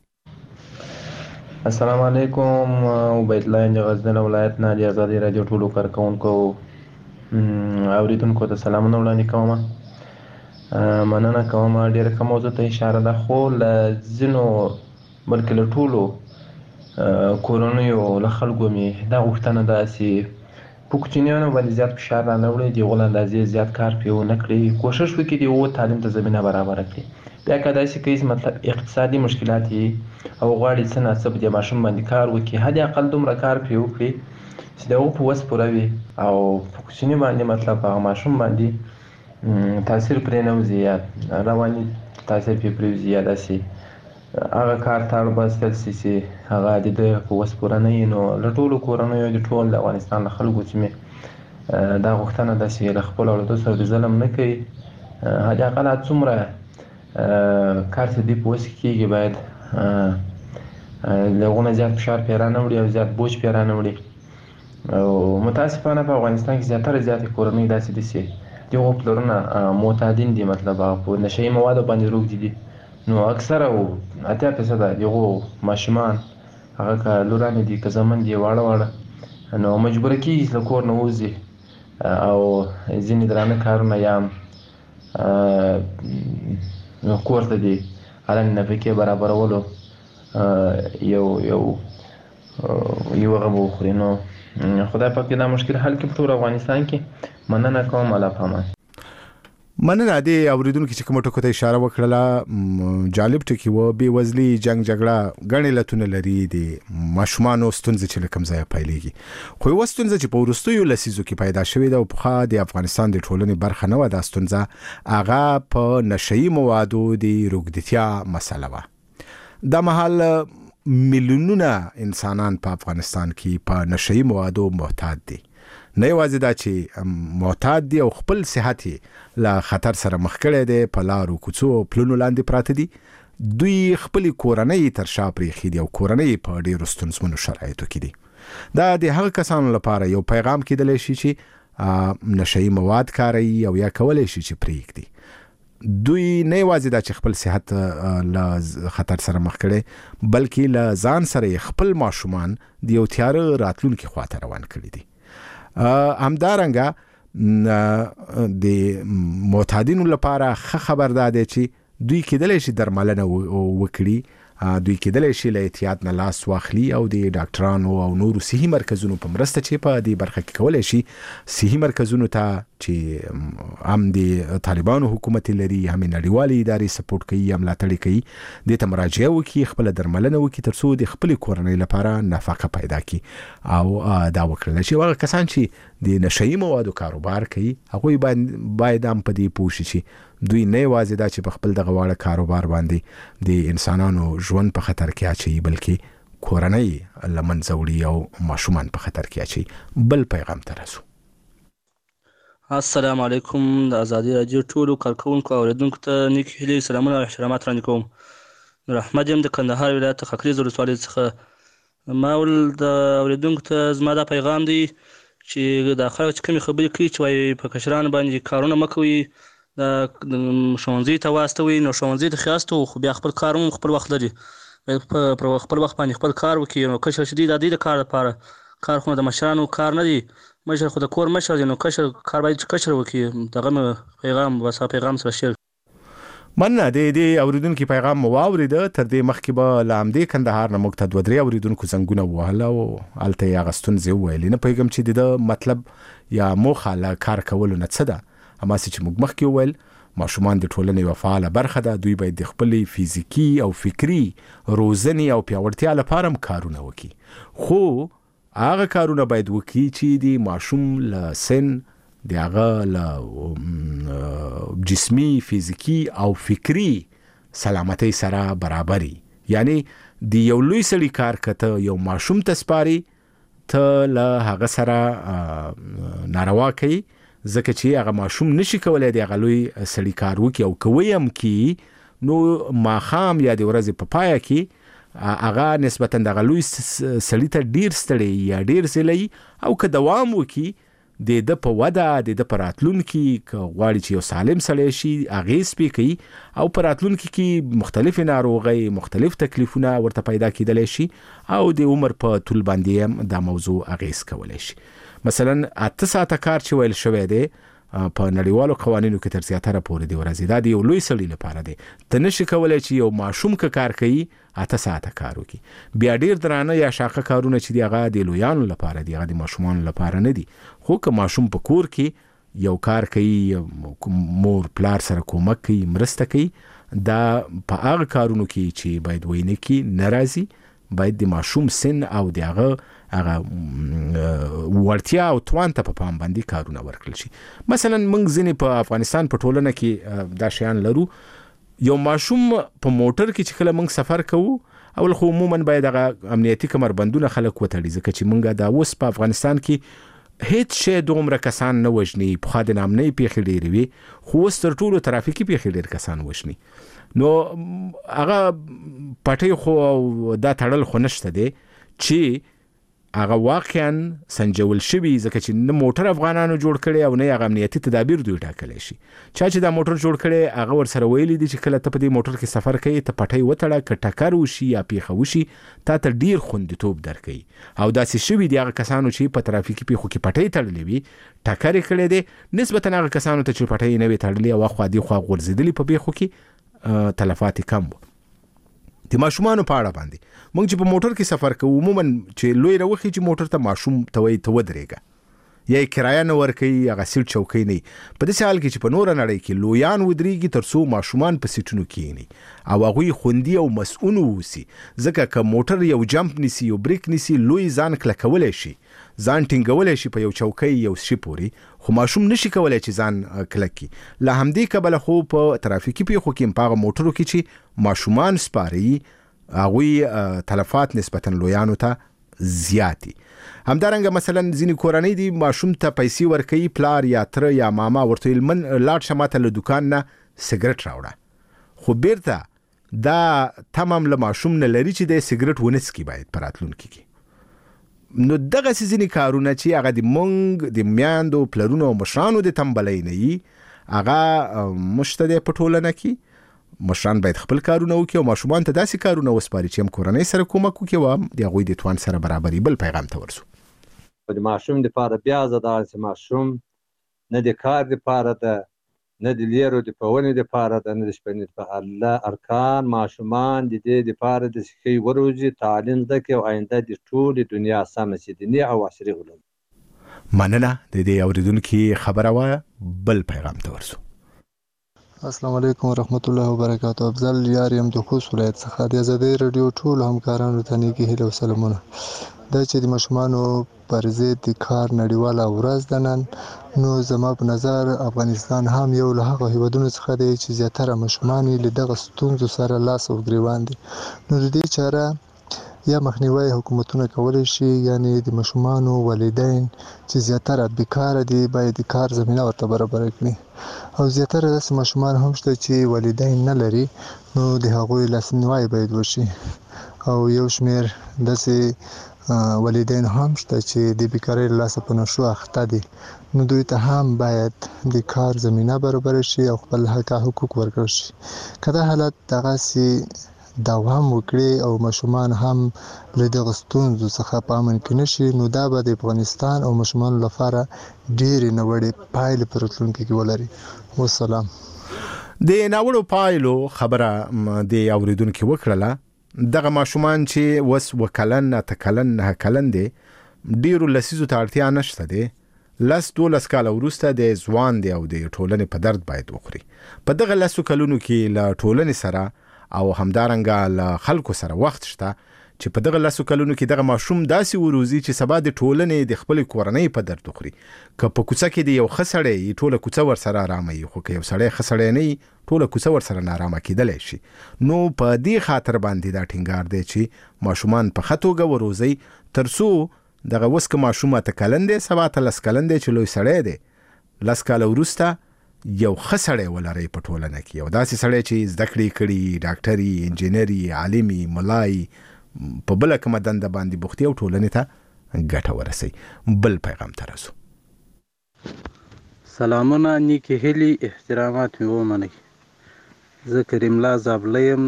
وکړئ. السلام علیکم. عبید الله غزنی ولایت نه د ازادي رادیو ټولو کارکونکو اوریدونکو ته سلامونه وړاندې کوم. مننه کوم. ډیره کوم موضوع ته اشاره ده خو لزینو بلکې له ټولو کورونیو له خلکو مې دا غوښتنه ده چې په کوچنیانو باندې زیات فشار را نه وړي د غول اندازې زیات کار پې ونه کړي کوشش وکړي د تعلیم ته زمینه برابر کړي. بیا که داسې کوي مطلب اقتصادي مشکلات او غواړي څه ناڅه د ماشوم باندې کار وکړي حد اقل دومره کار پې وکړي چې د هغو په وس پوره وي او په کوچني باندې مطلب هغه ماشوم باندې تاثیر پرې نه وځي یا رواني تاثیر پرې پرېوځي یا داسې هغه کار ته ورباستل شي چې هغه د ده په وس پوره نه وي. نو له ټولو کورنیو د ټول د افغانستان له خلکو چې مې دا غوښتنه ده چې له خپلو اولادو سره د ظلم نه کوي حد اقل څومره کار چې دوی په وس کې کېږي باید له هغو نه زیات فشار پرې را نه وړي او زیات بوج پرې را نه وړي. او متاسفانه په افغانستان کې زیاتره زیاتې کورنۍ داسې دي چې دغه پلرونه معتادین دي مطلب په نشهیي موادو باندې روږدي دي. نو اکثره 80% دغه ماشومان هغه که لورانې دي که زامن دي واړه نو مجبوره کېږي له کور نه ووځي او ځینې درانه کارونه یا کور ته دي حالانې نفقې برابرولو یو هغه به وخوري. نو خدای پاک دا مشکل حل کړي په ټول افغانستان کې. مننه کوم. الله پامان. مننه. د اوریدونکو چې کوم ټکو ته اشاره وکړه جالب ټکی و بې وزلي جنگ جګړه غنې لتون لري د ماشومان ستونزې چې کوم ځای پیلېږي خو یو ستونزه چې په ورستیو لسیزو کې پیدا شوې ده او په خا د افغانستان د ټولنې برخه نه و د ستونزه هغه په نشهیي موادو د روغتیا مسله و. د محل میلیونونه انسانان په افغانستان کې په نشهیي موادو محتاج دي. نه یوازې دا چې معتاد دي او خپل صحت له خطر سره مخ کړی دی په لارو کوڅو او پلونو لاندې پراته دي دوی خپل کورنۍ تر شا پرېښي دي او کورنۍ په ډېرو ستونزمنو شرایطو کې دي. دا د هغه کسانو لپاره یو پیغام کېدلی شي چې نشهیي مواد کاروي او یا کولی شي چې پرېږدي. دوی نه یوازې دا چې خپل صحت له خطر سره مخ کړي بلکې له ځان سره خپل ماشومان د یو تیاره راتلونکي خواته روان کړي دي. همدارنګه د معتادینو لپاره خبر ده چې دوی کېدلی شي درملنه وکړي دوی کېدلی شي له احتیاط نه لاس واخلي او د ډاکټرانو او نورو صحي مرکزونو په مرسته چې په دې برخه کې کولی شي صحي مرکزونو ته چې هم د طالبانو حکومت لري هم نړیوالې ادارې سپورټ کوي هم ملاتړ کوي دې ته مراجعه وکړي خپله درملنه وکړي تر څو د خپلې کورنۍ لپاره نفقه پیدا کړي او دا وکړلی شي هغه کسان چې د نشهیي موادو کاروبار کوي هغوی باید هم په دې پوه شي چې دوی نه یوازې دا چې په خپل دغه واړه کاروبار باندې د انسانانو ژوند په خطر کې اچوي بلکې کورنۍ له منځه وړي او ماشومان په خطر کې اچوي بل پیغام ته رسو السلام علیکم د ازادي راډیو ټولو کارکونکو او اوریدونکو ته نیک هیلې سلامونه او احترامات وړاندې کوم نور احمد یم د کندهار ولایت خاکریز ولسوالۍ څخه ما ول د اوریدونکو ته زما دا پیغام دی چې د خلک چې کومې خبرې کوي چې وایي په کشرانو باندې کارونه مه کوئ ښوونځي ته واستوي نو ښوونځي ته خیاستو خو بیا خپل کار هم خپل وخت لري په خپل وخت باندې خپل کار وکړي نو کشر چې دی د دې د کار لپاره کار خو د مشرانو کار نه دی مشر خو د کور مشر دی نو کشر کار باید کشر وکړي دغه پیغام بس پیغام سره شیر مننه د اوریدونکو پیغام مو واورېده تر دې مخکې به له همدې کندهار نه موږ ته دوه درې اوریدونکو زنګونه ووهله او هلته یې هغه ستونزې وویلې نه پوهېږم چې د مطلب یا موخه له کار کولو نه څه ده هماسې چې موږ مخکې وویل ماشومان د ټولنې یوه فعاله برخه ده دوی باید د خپلې فزیکي او فکري روزنې او پیاوړتیا لپاره هم کارونه وکړي خو هغه کارونه باید وکړي چې د ماشوم له سن د هغه له جسمي فزیکي او فکري سلامتۍ سره برابري یعنی د یو لوی سړي کار کته یو ماشوم ته سپاري ته له هغه سره ناروا کوي ځکه چې هغه ماشوم نشي کولی د هغه لوی سړي کار وکړي او کوي هم کي نو ماښام یا د ورځې په پایه کې هغه نسبتا دغه لوی سړي ته ډیر ستړی یا ډیر زیلی او که دوام وکړي د ده په وده د ده په راتلونکي که غواړي چې یو سالم سړی شي اغېز پرې کوي او په راتلونکي کې مختلفې ناروغۍ مختلف تکلیفونه ورته پیدا کېدلی شي او د عمر په طول باندې هم دا موضوع اغېز کولی شي مثلا 8 ساعته کار چې ویل شوی دی په نړیوالو قوانینو کې تر زیاتره پورې دی ورځي دا د یو لوی سړي لپاره دی ته نشي کولی چې یو ماشوم که کار کوي 8 ساعته کار وکړي بیا ډیر درانه یا شاقه کارونه چې دی هغه د لویانو لپاره دی هغه د ماشومانو لپاره نه دي خو که ماشوم په کور کې یو کار کوي مور پلار سره کومک کوي مرسته کوي دا په هغه کارونو کې چې باید وینه کې ناراضي باید د ماشوم سن او د هغه وړتیا او توان ته په پام باندې کارونه ورکړل شي مثلا موږ ځینې په افغانستان په ټولنه کې دا شیان لرو یو ماشوم په موټر کې چې کله موږ سفر کوو اول خو عموما باید هغه امنیتي کمربندونه خلک وتړي ځکه چې موږ دا اوس په افغانستان کې هیڅ شی دومره کسان نه وژني پخوا د نامنۍ پیښې ډېرې وي خو اوس تر ټولو ترافیکي پیښې ډېر کسان وژني نو هغه پټۍ خو دا تړل خو نشته دی چې هغه واقعا سنجول شوي ځکه چې نه موټر افغانانو جوړ کړي او نه هغه امنیتي تدابیر دوی ټاکلی شي چا چې دا موټر جوړ کړي هغه ورسره ویلي دي چې کله ته په دې موټر کې سفر کوي ته پټۍ وتړه که ټکر وشي یا پیښه وشي تا ته ډیر خوندیتوب درکوي او داسې شوي دي هغه کسانو چې په ترافیکي پیښو کې پټۍ تړلې وي ټکر یې کړی دی نسبتا هغه کسانو ته چې پټۍ نه وي تړلې او اخوا دېخوا غورځېدلي په پیښو کې تلفات کم وو د ماشومانو په اړه باندې موږ چې په موټر کې سفر کوو عموما چې لوی راوخی چې موټر ته ماشوم ته وایي ته ودرېږه یا کرایه نه ورکوي هغه سیټ چوکۍ نه په داسې حال کې چې په نوره نړۍ کې لویان ودرېږي تر څو ماشومان په سیټونو کښېني او هغوی خوندي او مسؤون واوسي ځکه که موټر یو جمپ نیسي یو بریک نیسي لوی ځان کلکولی شي ځان ټینګولی شي په یو چوکۍ یو شي پورې خو ماشوم نشي کولی چې ځان کلک کړي له همدې کبله خو په ترافیکي پیښو کې په هغه موټرو کې چې ماشومان سپاري هغوی تلفات نسبتا لویانو ته زیاتی همدارنګه مثلا ځینې کورنۍ دي ماشوم ته پیسې ورکوي پلار یا تره یا ماما ورته ویل من لاړ شه ماته له دوکان نه سګرټ راوړه خو بیرته دا تمام له ماشوم نه لري چې د سګرټ ونه څکي باید په راتلونکي کې نو دغسې ځینې کارونه چې هغه د مونږ د میاندو پلرونو او مشرانو د تنبلۍ نه وي هغه مشته دی په ټولنه کې مشران باید خپل کارونه وکړي او ماشومان ته داسې کارونه وسپاري چې هم کورنۍ سره کومک وکړي او هم د هغوی د توان سره برابري بل پیغام ته ورسو د ماشوم دپاره بیا زه دغسې ماشوم نه د کار دپاره ده نه د لیرو د پونې دپاره ده نه د شپنې دپاره الله ارکان ماشومان د دې دپاره د ښې وروځي تعلیم زده کړي او آینده د ټولې دنیا سمه شي دیني او عصري علوم. مننه د دې اوریدونکي خبره وه. بل پیغام ته ورسو. السلام علیکم ورحمت الله وبرکاته. افضل یار یم د خوست ولایت څخه. د ازادۍ راډیو ټولو همکارانو ته نیکې هیلې او سلامونه. دا چې د ماشومانو پر ضد د کار نړیواله ورځ ده نن، نو زما په نظر افغانستان هم یو له هغو هیوادونو څخه دی چې زیاتره ماشومان یې له دغه ستونزو سره لاس او ګریوان دي. نو د دې چاره یا مخنیوی حکومتونه کولی شي، یعنی د ماشومانو والدین چې زیاتره بیکاره دي باید د کار زمینه ورته برابره کړي، او زیاتره داسې ماشومان هم شته چې والدین نه لري، نو د هغوی لاسنیوی باید وشي. او یو شمېر داسې والدین هم شته چې د بیکارۍ له لاسه په نشو اخته دي، نو دوی ته هم باید د کار زمینه برابره شي او خپل حقوق ورکړل شي. که دا حالت دغسې دوام وکړي او ماشومان هم له دغه ستونزو څخه په امن کې نشي، نو دا به د افغانستان او ماشومانو لپاره ډېرې ناوړې پایلې په راتلونکي کې ولري. والسلام. د ناوړو پایلو خبره د اوریدونکو وکړله. دغه ماشومان چې وس وکلن اته کلن نه کلن دي، ډیرو لسیزو ته اړتیا نشته دي. 12 کاله وروسته د ځوان دی او د ټولنې په درد باید وخوري. په دغه 10 کلونو کې له ټولنې سره او همدارنګه له خلکو سره وخت شته چې په دغه 10 کلونو کې دغه ماشوم داسې وروزي چې سبا د ټولنې د خپل کورنۍ په درد وخوري. که په کوڅه کې دی یو خسړی ټوله کوڅه ور سره آرامه وي، خو که یو سړی خسړی نه ټوله کوڅه ور سره نارامه کېدلی شي. نو په دې خاطر باندې دا ټینګار دی چې ماشومان په ښه توګه وروزي، تر څو دغه اوس که ماشوم اته کلن دی سبا 13 کلن دی چې لوی سړی دی، 10 کاله وروسته یو ښه سړی ولرئ په ټولنه کې، یو داسې سړی چې زده کړې کړي، ډاکټري، انجینري، عالمي، ملای، په بله کومه دنده باندې بوختي او ټولنې ته ګټه ورسوي. بل پیغام ته رسو. سلامونه، نیکې هیلې، احترامات مې ومنئ. زه کریم الله زابله یم،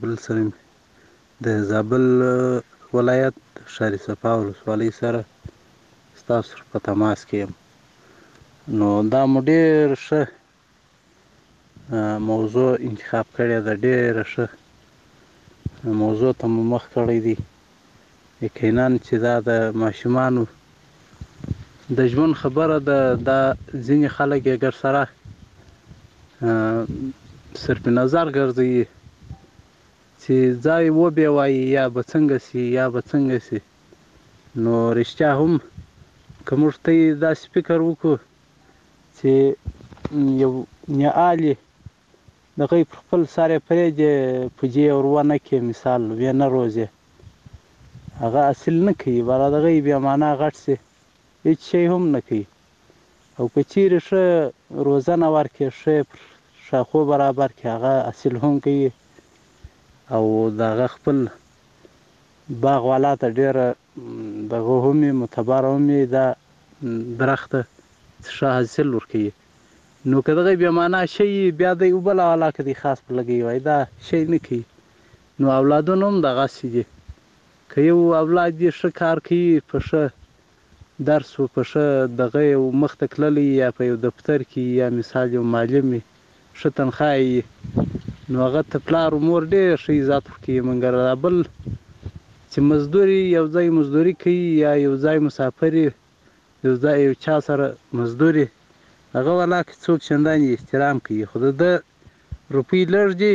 د زابل ولایت شهر صفا ولسوالۍ سره ستاسو په تماس کې یم. نو دا مو ډېر ښه موضوع انتخاب کړې ده، ډېره ښه موضوع ته مو مخ کړی دی. یقینا چې دا د ماشومانو د ژوند خبره ده. دا ځینې خلک یې ګر سره صرف نظر ګرځوي چې ځای وبېوایي یا به څنګه سي یا به څنګه سي. نو رښتیا هم که موږ ته یې داسې فکر وکړو چې یو نیالي د هغوی پر خپل سر یې پرېږدي، پوجې ور ونه کړي، مثال ویې نه روزي، هغه حاصل نه کوي، بله د هغوی بیا معنا غټ سي، هېڅ شی هم نه کوي. او که چیرې ښه روزنه ورکړي، ښه پر شاخو برابر کړي، هغه حاصل هم کوي او د هغه خپل باغ والا ته ډېره دغه هم وي، معتبره هم وي، دا درخته ښه حاصل ورکوي. نو که دغه بیا معنا شی بیا دی وبله والا که دی خاص په لګوي وایي دا شی نه کوي. نو اولادونه هم دغسې دي. که یو اولاد یې ښه کار کوي، په ښه درس و په ښه دغه یو مخ ته تللی یا په یو دفتر کې یا مثال یو معلم وي، ښه تنخواه یې، نو هغه ته پلار و مور ډېر ښه عزت ورکوي. مګر بل چې مزدوري یو ځای مزدوري کوي یا یو ځای مسافر یو ځای یو چا سره مزدوري، هغه والا که څوک چندانې احترام کوي، خو د ده روپۍ لږ دي،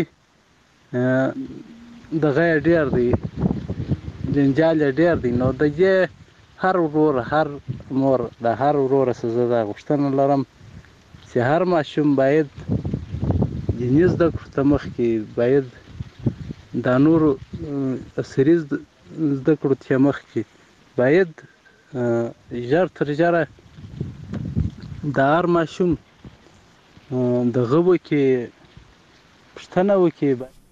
دغه یې ډېر دی، جنجال یې ډېر دی. نو د دې هر ورور هر مور د هر وروره څه زه دا غوښتنه لرم چې هر ماشوم باید دیني زده کړو ته مخکې باید دا نورو عصري زده کړو ته مخکې باید ژر تر ژره د هر ماشوم دغه وکړي، پوښتنه وکړي.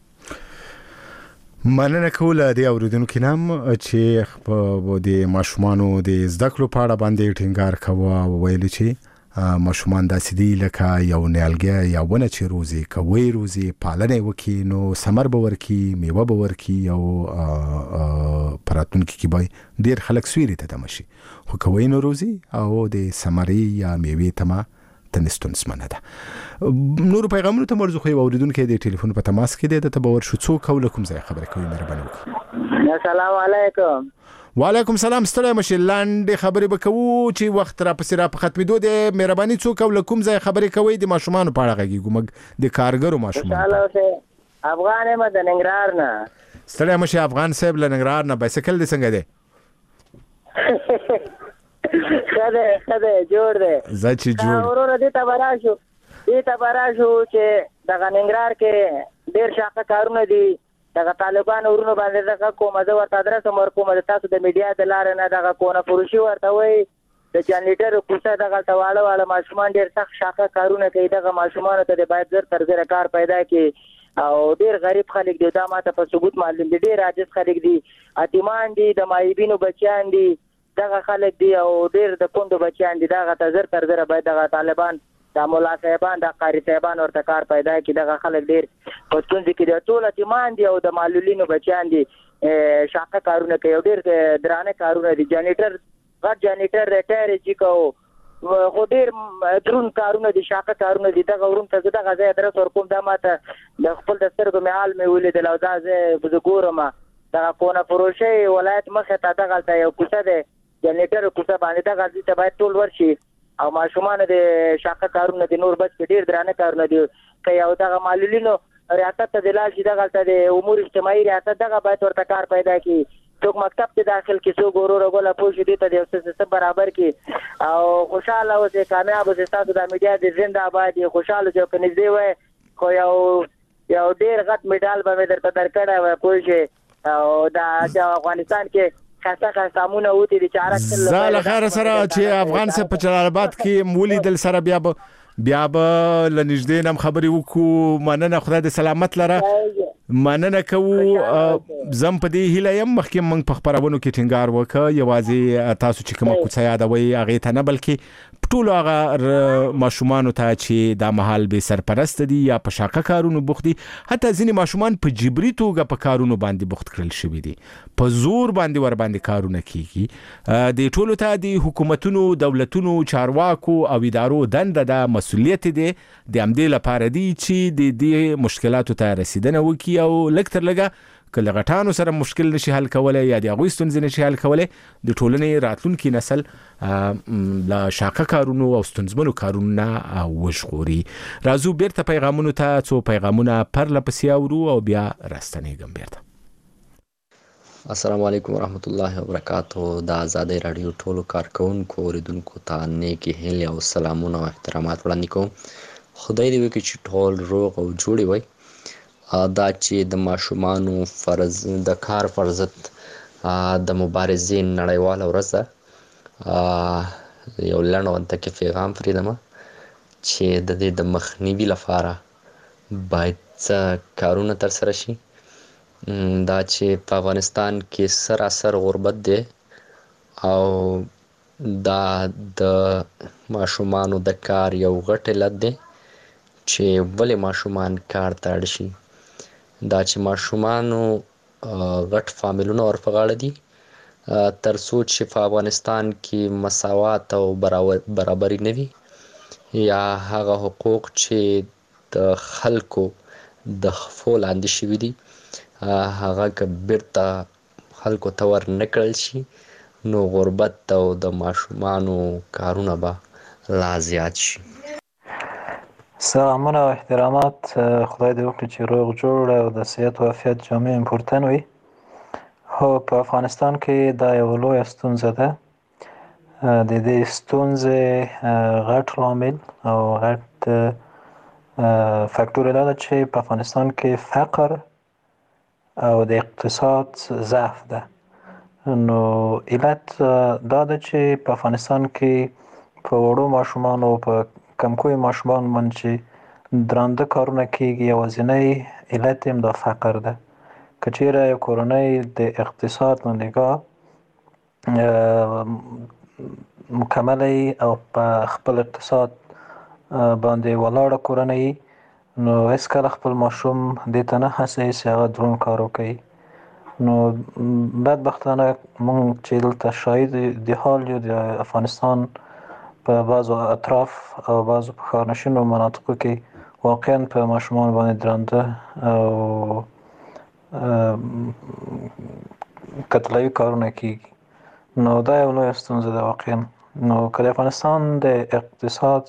مننه کوله د اوریدونکو نام چې د ماشومانو د زده کړو په اړه باندې ټینګار کوه او ویل چې ماشومان داسې دي لکه یو نیالګی یا ونه چې روزي، که وی روزي پالنه وکړي نو ثمر به ورکړي، میوه به ورکړي او په راتلونکي کې به ډېر خلک سیوري ته دمه شي. خو که وی نه روزي او د ثمرې یا میوې تمه ساتنې ستونزمنه ده. نور پیغامونو ته مرزو خو اوریدونکو د ټلیفون په تماس کې دی د تبور شو څوک او کوم ځای خبرې کوي مهرباني وکړئ. السلام علیکم. وعلیکم سلام. ستړی مشه لاندې خبرې وکړو چې وخت را پسې را په ختمېدو دی. مهرباني څوک او کوم ځای خبرې کوي د ماشومان په اړه غږیږو موږ د کارګرو ماشومان. افغان احمد د ننګرهار نه. ستړی مشه افغان صاحب له ننګرهار نه. بایسکل دې څنګه دی؟ خده جوړ دی. زه چې جوړ ورور دې ته براشو چې دغه ننګرهار کې ډېر شاقه کارونه دي. دغه طالبان ورونو باندې دغه کومه زه ورته ادرس ورکوم د تاسو د میډیا د لارې نه دغه کونه فروشي ورته وایي د جنریټر کوڅه دغه واړه ماشومان ډېر سخت شاقه کارونه کوي. دغه ماشومانو ته باید زر تر زره کار پیدا کړي او ډېر غریب خلک دي. دا ماته په ثبوت معلوم دي. ډېر عاجز خلک دي، یتیمان دي، د مایبینو بچیان دي، دغه خلک دي او ډېر د کندو بچیان دي. دغه ته زر تر زره باید دغه طالبان د مولا صاحبان د قاری صاحبان ورته کار پیدا کړي. دغه خلک ډېر په ستونزې کې دي، ټول یتیمان دي او د معلولینو بچیان دي، شاقه کارونه کوي او ډېر درانه کارونه دي. جنریټر غټ جنریټر ریټایر چې کو خو ډېر درون کارونه دي، شاقه کارونه دي. دغه ورون ته دغه ځای ادرس ورکوم. دا ماته د خپل د سترګو مې حال مې ولیدل او دا زه ګورم دغه کونه فروشي ولایت مخې ته دغلته یو کوڅه دی، جنریټر کوڅه باندې دغه ځای ته باید ټول ورشي او ماشومان د شاقه کارونه دي، نور بچ ډېر درانه کارونه دي کوي او دغه معلولینو ریاست ته د لار شي دغلته د امور اجتماعي ریاست دغه باید ورته کار پیدا کړي. څوک مکتب ته داخل کې څوک ورور غوله پوه شي دې ته د یو څه برابر کړي او خوشحاله اوسئ، کامیاب اوسئ. تاسو د میډیا د زنده آباد یې، خوشحاله اوسئ. که نږدې وای خو یو ډېر غټ میډال به مې درته درکړی وای پوه شئ. او دا افغانستان کې خاصه سامونه وتی دي چارک زال خیر سره چې افغان سره په جلال آباد کې مولیدل سره بیا به لنږدې نم خبرې وکړو. مننه، خدای دې سلامت لره. مننه کوو. زم په دې هیله یم مخکې موږ په خبرونو کې ټینګار وکړ یوازې تاسو چې کومه کوڅه یادوي هغه ته نه بلکې ټول هغه ماشومان ته چې د مهال به سرپرست دي یا په شاقه کارونو بوخت دي، حتی ځینې ماشومان په جبري توګه په کارونو باندې بوخت کړل شوی دي، په زور باندې ور باندې کارونه کیږي. د ټولو ته د حکومتونو، دولتونو، چارواکو او ادارو دنده د مسؤلیت دي د امدې لپاره دي چې د دې مشکلاتو ته رسیدنه وکړي او لکتر لګه کله غټانو سره مشکل نشي حل کولای یا د هغوی ستونزې نشي حل کولای، د ټولنې راتلونکي نسل لا شاقه کارونو او ستونزمنو کارونو نه وژغوري. راځو بیرته پیغامونو ته څو پیغامونه پرله پسې اورو او بیا راستنېږم بیرته. السلام علیکم ورحمت الله وبرکاتہ. د آزادۍ رادیو ټولو کارکونکو اوریدونکو ته نیکې هیلې او سلامونه او احترامات وړاندې کوم. خدای دې وکړي چې ټول روغ او جوړې وي. دا چې د ماشومانو فرض د کار فرضت د مبارزې نړیواله ورځ ده، یو لنډ غونته کې پیغام پرېږدم چې د دې د مخنیوي لپاره باید څه کارونه ترسره شي. دا چې په افغانستان کې سراسر غربت دی او دا د ماشومانو د کار یو غټ علت دی چې ولې ماشومان کار ته اړ شي. دا چې ماشومانو غټ فامیلونه ورپه غاړه دي، تر څو چې په افغانستان کې مساوات او برابري نه وي یا هغه حقوق چې د خلکو د خفو لاندې شوي دي هغه که بیرته خلکو ته ور نه کړل شي نو غربت او د ماشومانو کارونه به لا زیات شي. سلامونه او احترامات. خدای دې وکړي چې روغ جوړ او د صحت او عافیت جامع امپورتن وي. هو په افغانستان کې دا یو لویه ستونزه ده. د دې ستونزې غټ لامل او غټ فاکتور دا ده چې په افغانستان کې فقر او د اقتصاد ضعف ده. نو علت دا ده چې په افغانستان کې په وړو ماشومانو په کمکوی ماشومان باندې چې درانده کارونه کیږي یوازینی علت هم دا فقر ده. که چیرې یو کورنۍ د اقتصاد له نگاه مکمله او په خپل اقتصاد باندې ولاړه کورنۍ نو هیڅکله خپل ماشوم دې ته نه هڅوي چې هغه دروند کار وکړي. نو بدبختانه موږ چې دلته شاهد د حال یو د افغانستان په بعضو اطراف او بعضو په ښارنشینو مناطقو کې واقعا په ماشومان باندې درانده او قتلوي کارونه کیږي. نو دا یو لویه ستونزه ده واقعا. نو که د افغانستان د اقتصاد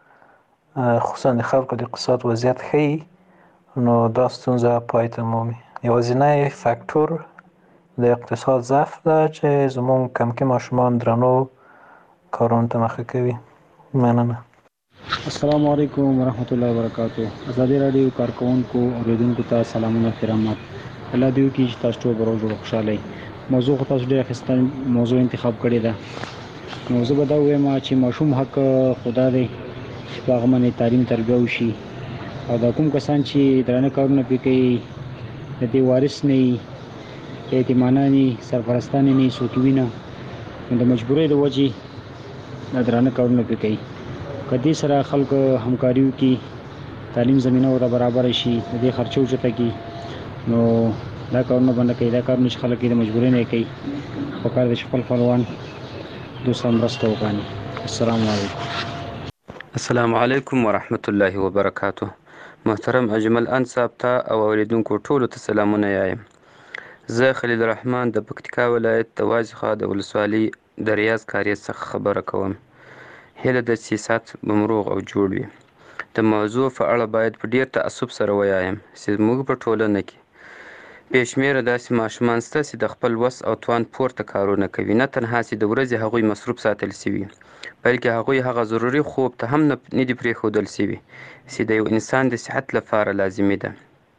خصوصا د خلکو د اقتصاد وضعیت ښه نو دا ستونزه پای ته مومي. یوازینی فاکتور د اقتصاد ضعف ده چې زموږ کمکي ماشومان درنو کارونو ته مخه کوي. مننه. السلام علیکم ورحمت الله وبرکاتہ. ازادي رادیو کارکونکو اوریدونکو ته سلامونه احترامات. الله دې وکړي چې تاسو ټول به روغ جوړ خوشاله یئ. موضوع خو تاسو ډېره ښایسته موضوع انتخاب کړې ده. نو زه به دا ووایم چې ماشوم حق خدا دی چې په هغه باندې تعلیم تربیه وشي او دا کوم کسان چې درانه کارونه پرې کوي د دې وارث نه وي، یتیمانان وي، سرپرستان یې نه وي، څوک وي نه، نو د مجبورۍ د وجې دا درانه کارونه پرې کوي. که دې سره خلکو همکاري وکړي، تعلیم زمینه ورته برابره شي، د دې خرچه اوچته کړي، نو دا کارونه بنده کوي. دا کارونه چې خلک یې د مجبورۍ نه کوي، پکار ده چې خپل خپلوان دوستان مرسته وکړي. السلام علیکم. السلام علیکم ورحمت الله وبرکاتہ. محترم اجمل ان صاحب ته او اوریدونکو ټولو ته سلامونه یایم. زه خلیل الرحمن د پکتیکا ولایت د وازخا د ولسوالۍ د ریاض کاریز څخه خبره کوم. هیله د سیاست بمروغ او جوړ وي. د موضوع په اړه باید په ډیر تعصب سره ویایم چې موږ په ټولنه کې بېشمېره داسې ماشومان شته چې د خپل وس او توان پورته کارونه کوي. نه تنها چې د ورځې هغوی مصروف ساتل شوي، بلکې هغوی هغه ضروري خوب ته هم نه دي پرېښودل شوي چې د یو انسان د صحت لپاره لازمي ده.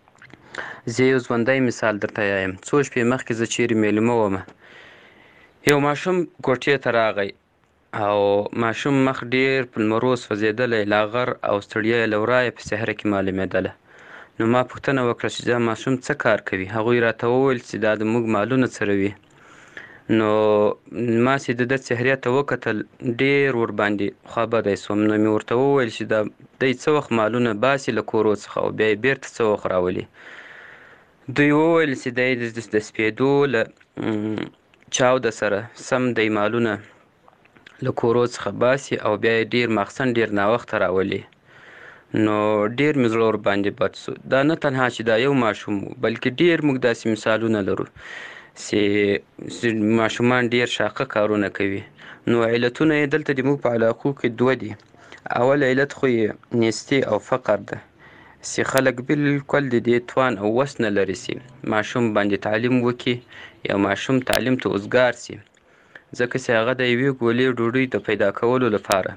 زه یو ژوندی مثال درته وایم. څو شپې مخکې زه چیرې میلمه ومه، یو ماشوم کوټې ته راغی او ماشوم مخ ډیر په لمرو سوځېدلی، لاغر او ستړیا یې له ورایه په څهره کې معلومېدله. نو ما پوښتنه وکړه چې دا ماشوم څه کار کوي؟ هغوی راته وویل چې دا د موږ مالونه څروي. نو ما چې د ده څهرې ته وکتل ډیر ورباندې خوابدی سوم. نو مې ورته وویل چې دا دی څه وخت مالونه باسي له کورو څخه او بیا یې بیرته څه وخت راولي؟ دوی وویل چې دی د سپېدو له چاوده سره سم دی مالونه له کورو څخه باسي او بیا یې ډیر مخصن ډیر ناوخته راولي. نو ډیر مې زړه ورباندې بد سو. دا نه تنها چې دا یو ماشوم و، بلکې ډیر موږ داسې مثالونه لرو چې ماشومان ډیر شاقه کارونه کوي. نو علتونه یې دلته د موږ په علاقو کې دوه دي. اول علت خو یې نیستي او فقر ده چې خلک بالکل د دې توان او وس نه لري چې ماشوم باندې تعلیم وکړي یا ماشوم تعلیم ته اوزګار شي، ځکه چې هغه د یوې ګولې ډوډۍ د پیدا کولو لپاره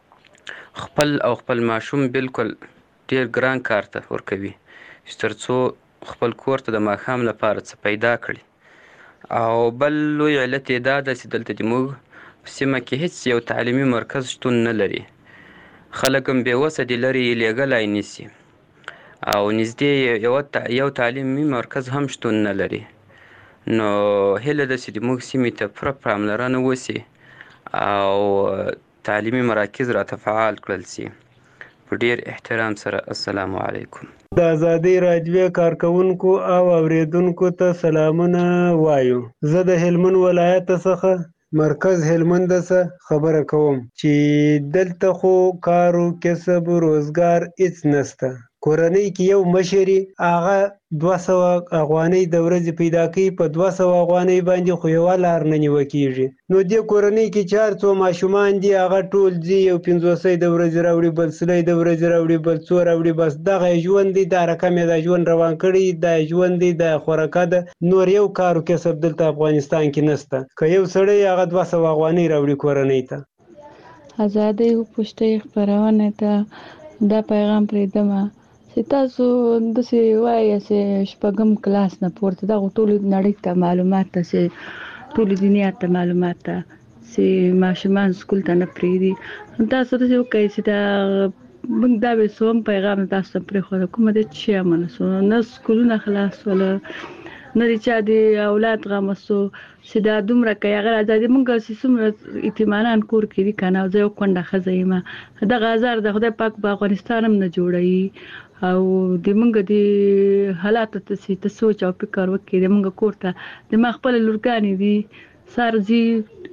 خپل ماشوم بالکل ډیر ګران کار ته ورکوي چې تر څو خپل کور ته د ماښام لپاره څه پیدا کړي. او بل لوی علت یې دا ده چې دلته د موږ په سیمه کې هیڅ یو تعلیمي مرکز شتون نه لري. خلک هم بېوسه دي، لرې یې لیږلی نیسي او نږدې یو تعلیمي مرکز هم شتون نه لري. نو هیله ده چې د موږ سیمې ته پوره پاملرنه وسي او تعلیمي مراکز راته فعال کړل شي. په ډیر احترام سره السلام علیکم. د ازادي راډیو کارکونکو او اوریدونکو ته سلامونه وایو. زه د هلمند ولایت څخه مرکز هلمند څخه خبره کوم چې دلته خو کار او کسب روزګار هیڅ نشته. کورنۍ کې یو مشري هغه 200 افغانۍ د ورځې پیدا کوي، په 200 افغانۍ باندې خو یو لار نه نیول کېږي. نو دې کورنۍ کې 400 ماشومان دي، هغه ټول دي یو 500 د ورځې راوړي، بل 100 د ورځې راوړي، بل 100 راوړي. بس دغه ژوند دی، دا رقم یې د ژوند روان کړي، دا ژوند دی، دا خوراکه ده. نور یو کار او کسب دلته افغانستان کې نشته. که یو سړی هغه 200 افغانۍ راوړي کورنۍ ته. ازادي پوښتنې خبرونه ته دا پیغام پرېږدم چې تاسو داسې وایئ چې شپږم کلاس نه پورته دغه ټولې نړۍ ته معلومات ته چې ټولې دنیا ته معلومات ته چې ماشومان سکول ته نه پرېږدي. تاسو داسې وکړئ چې دا موږ دا به څوم پیغام تاسو ته پرېښوده کومه د چې امنه سو نه سکولونه خلاص ولا نه د چا د اولاد غم وسو چې دا دومره کوي. هغه ازادي موږ چې څومره اطمینان کور کې دي که نه. زه یو کونډه ښځه یم، دغه ازار د خدای پاک په افغانستان هم نه جوړوي او د موږ د حالاتو ته سوچ او فکر وکړي. د موږ کور ته د ما خپله لورګانې دي، سار ځي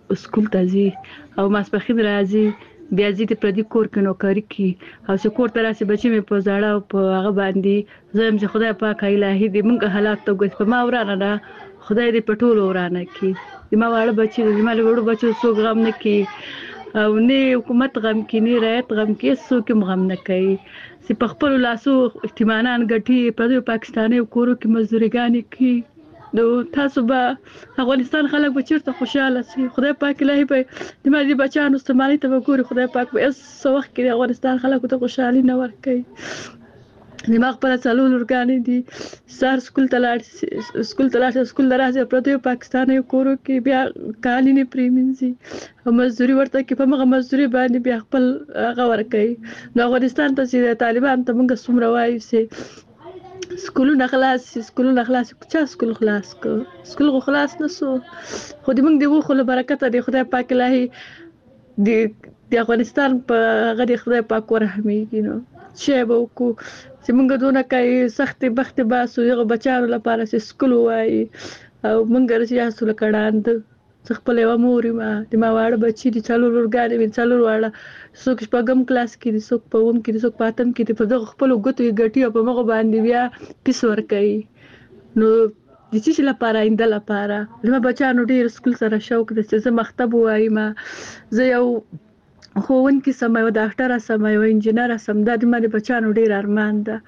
سکول ته ځي او ماسپخین راځي بیا ځي د پردي کور کې نوکري کوي او چې کور ته راسي بچي مې په زاړه او په هغه باندې زه هم چې خدای پاک الهي دې موږ حالات ته ګوت په ما ورانه ده خدای دې په ټولو ورانه کړي د ما واړه بچي د ما وړو بچو څوک غم نه کوي او نه حکومت غم کوي نه رعایت غم کوي څوک هم غم نه کوي چې په خپلو لاسو احتمالان ګټي په پاکستاني کورو کې مزدوريګانې کوي نو تاسو به افغانستان خلک به چیرته خوشاله شي خدای پاک الهي به د مالي بچانو استعمالي ته وګوري خدای پاک به څو وخت کې افغانستان خلکو ته خوشحالي نه ورکوي دماغ پر څلور ورګانې دي سار سکول ته لاړ سکول درازه پردیو پاکستاني کورو کې بیا کالي نه پریمنځي مزدوري ورته کې په مغه مزدوري باندې بیا خپل هغه ورکوي نو افغانستان ته چې طالبان ته موږ څومره وایو چې سکولونه خلاص چا سکول خلاص کو سکول خلاص نسو خو دې موږ دی وو خو برکت دی خدای پاک الهي د افغانستان په غدي خدای پاک ورحمېږي نو چې به کو چې موږ دونه کوي سخت بخت باسو یو بچانو لپاره چې سکول وای او موږ رسیا سول کډاند خپل یو موري ما د ما واړه بچی دي څلور ورګانې وین څلور واړه څوک شپږم کلاس کې دي څوک په ووم کې دي څوک پاتم کې دي په دغه خپل ګوتو ګټي او په مغه باندې بیا پیس ور کوي نو د چې لپاره انده لپاره لمه بچانو ډیر سکول سره شوق د چې مکتب وای ما زه یو خوون کې سم یو ډاکټر سم یو انجنیر سم د دې بچانو ډیر ارمان ده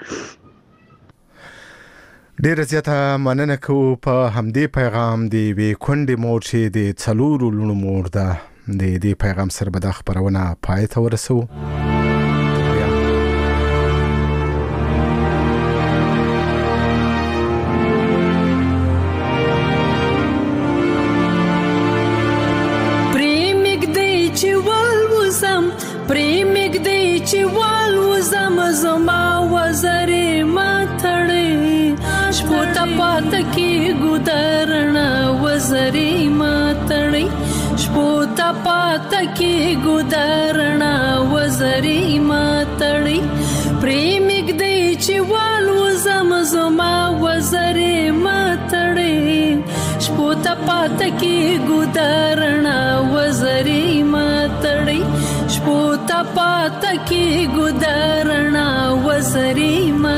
ډیر زیاته مننه کوو په همدې پیغام دی وی کونډې مور چې د څلورو لونو مور ده د دې پیغام سره به د خبرونه پای ته ورسو پریمګ دی چې والوزم زما وزرې ما تړې شپو ته پاته کې ګودرنا وزرې ما تړې شپو ته پاته کې ګودرنا وزرې ما تړې پریمګ دی چې والوزم زما وزرې ما تړې شپو ته پاته کې ګودرنا وزرې ما تړې شپو ته پاته کې ګودرنا وزرې ما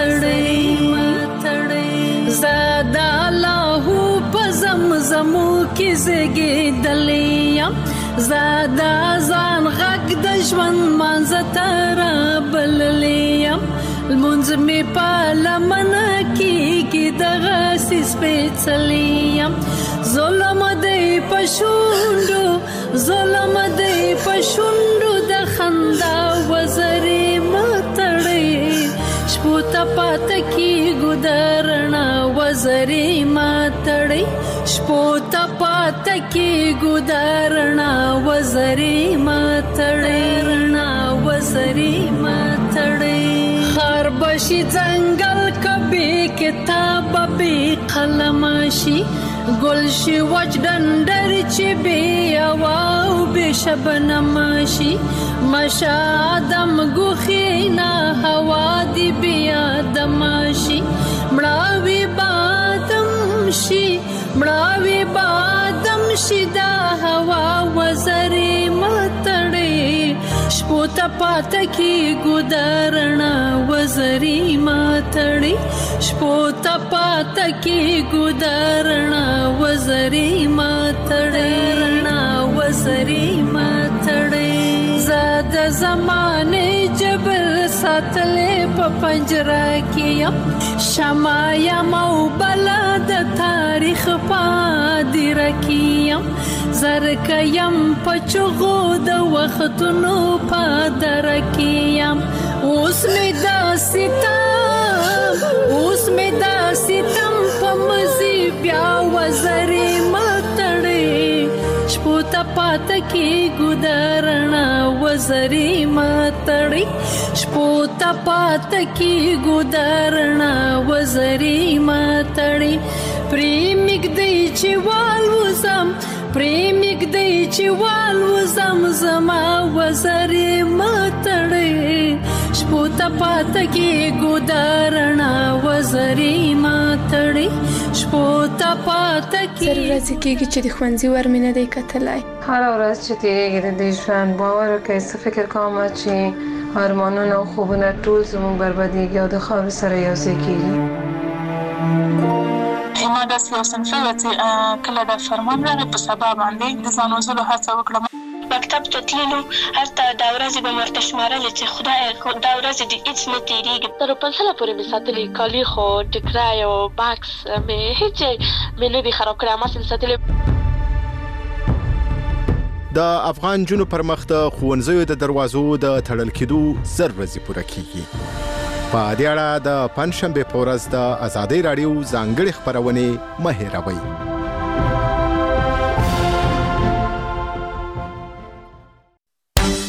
تړې زادا الله په زمزمو کې زګېدلې زادا ځان غږ د ژوند مانځ تر بللې المنځ می په لمنه کې دغه سپېڅلې ظلم دی پښوندو د خندا وزرې ما تړې شپو ته پاته کې ګودرنا وزرې ما تړې شپو ته پاته کې ګودرنا وزرې ما تړې وزرې ما تړې خار بشي ځنګل کبي کتاب به قلم شي گل شي وچ ډنډر چې بي او به شبنم شي مشادم غخینا هوا دی بیا دم شي مړاوي بادم شي دا هوا وزرې متړې شپو ته پاته کې ګودرنا وزرې متړې شپو ته پاته کې ګودرنا وزرې متړې وزرې متړې زاد زمانه جبل ساتلې په پنجره کې شمایا مو بلد تاریخ پادر کیم زرکیم پچغو د وختونو پادر کیم اوس می دا ستم په مزي بیا وزرې متړې شپو ته پاته کې ګودرنا وزرې متړې شپو ته پاته کې ګودرنا وزرې متړې پریمګ دی چې والوزم زما وزرې متړې شپو ته پاته کې ګودرنا وزرې متړې شپو ته پاته کې ضرورت کېږي چې د ښوونځي ور مې نه دی کتلی هر ورځ چې تیریږي د دې ژوند باور وکړئ څه فکر کوم چې ارمانونه او خوبونه ټول زموږ بربادیږي او د خاورو سره یو ځای کېږي. ما داسې یو صنفي وه چې کله د فرمان راغی په سبا باندې د ځان وژلو هڅه وکړم. مکتب ته تللو هلته دا ورځې به مې ورته شمارلې چې خدایه دا ورځې دې هېڅ نه تېرېږي. تر پنسله پورې مې ساتلي کالي خو ټکری او بکس مې هېڅ ځای مې نه دي خراب کړی هماسې مې ساتلي. د افغان نجونو پر مخ د ښوونځیو د دروازو د تړل کېدو 1000 ورځې پوره کیږي. په دې اړه د پنځشنبې په ورځ د ازادۍ راډیو ځانګړې خپرونې مه هېروئ.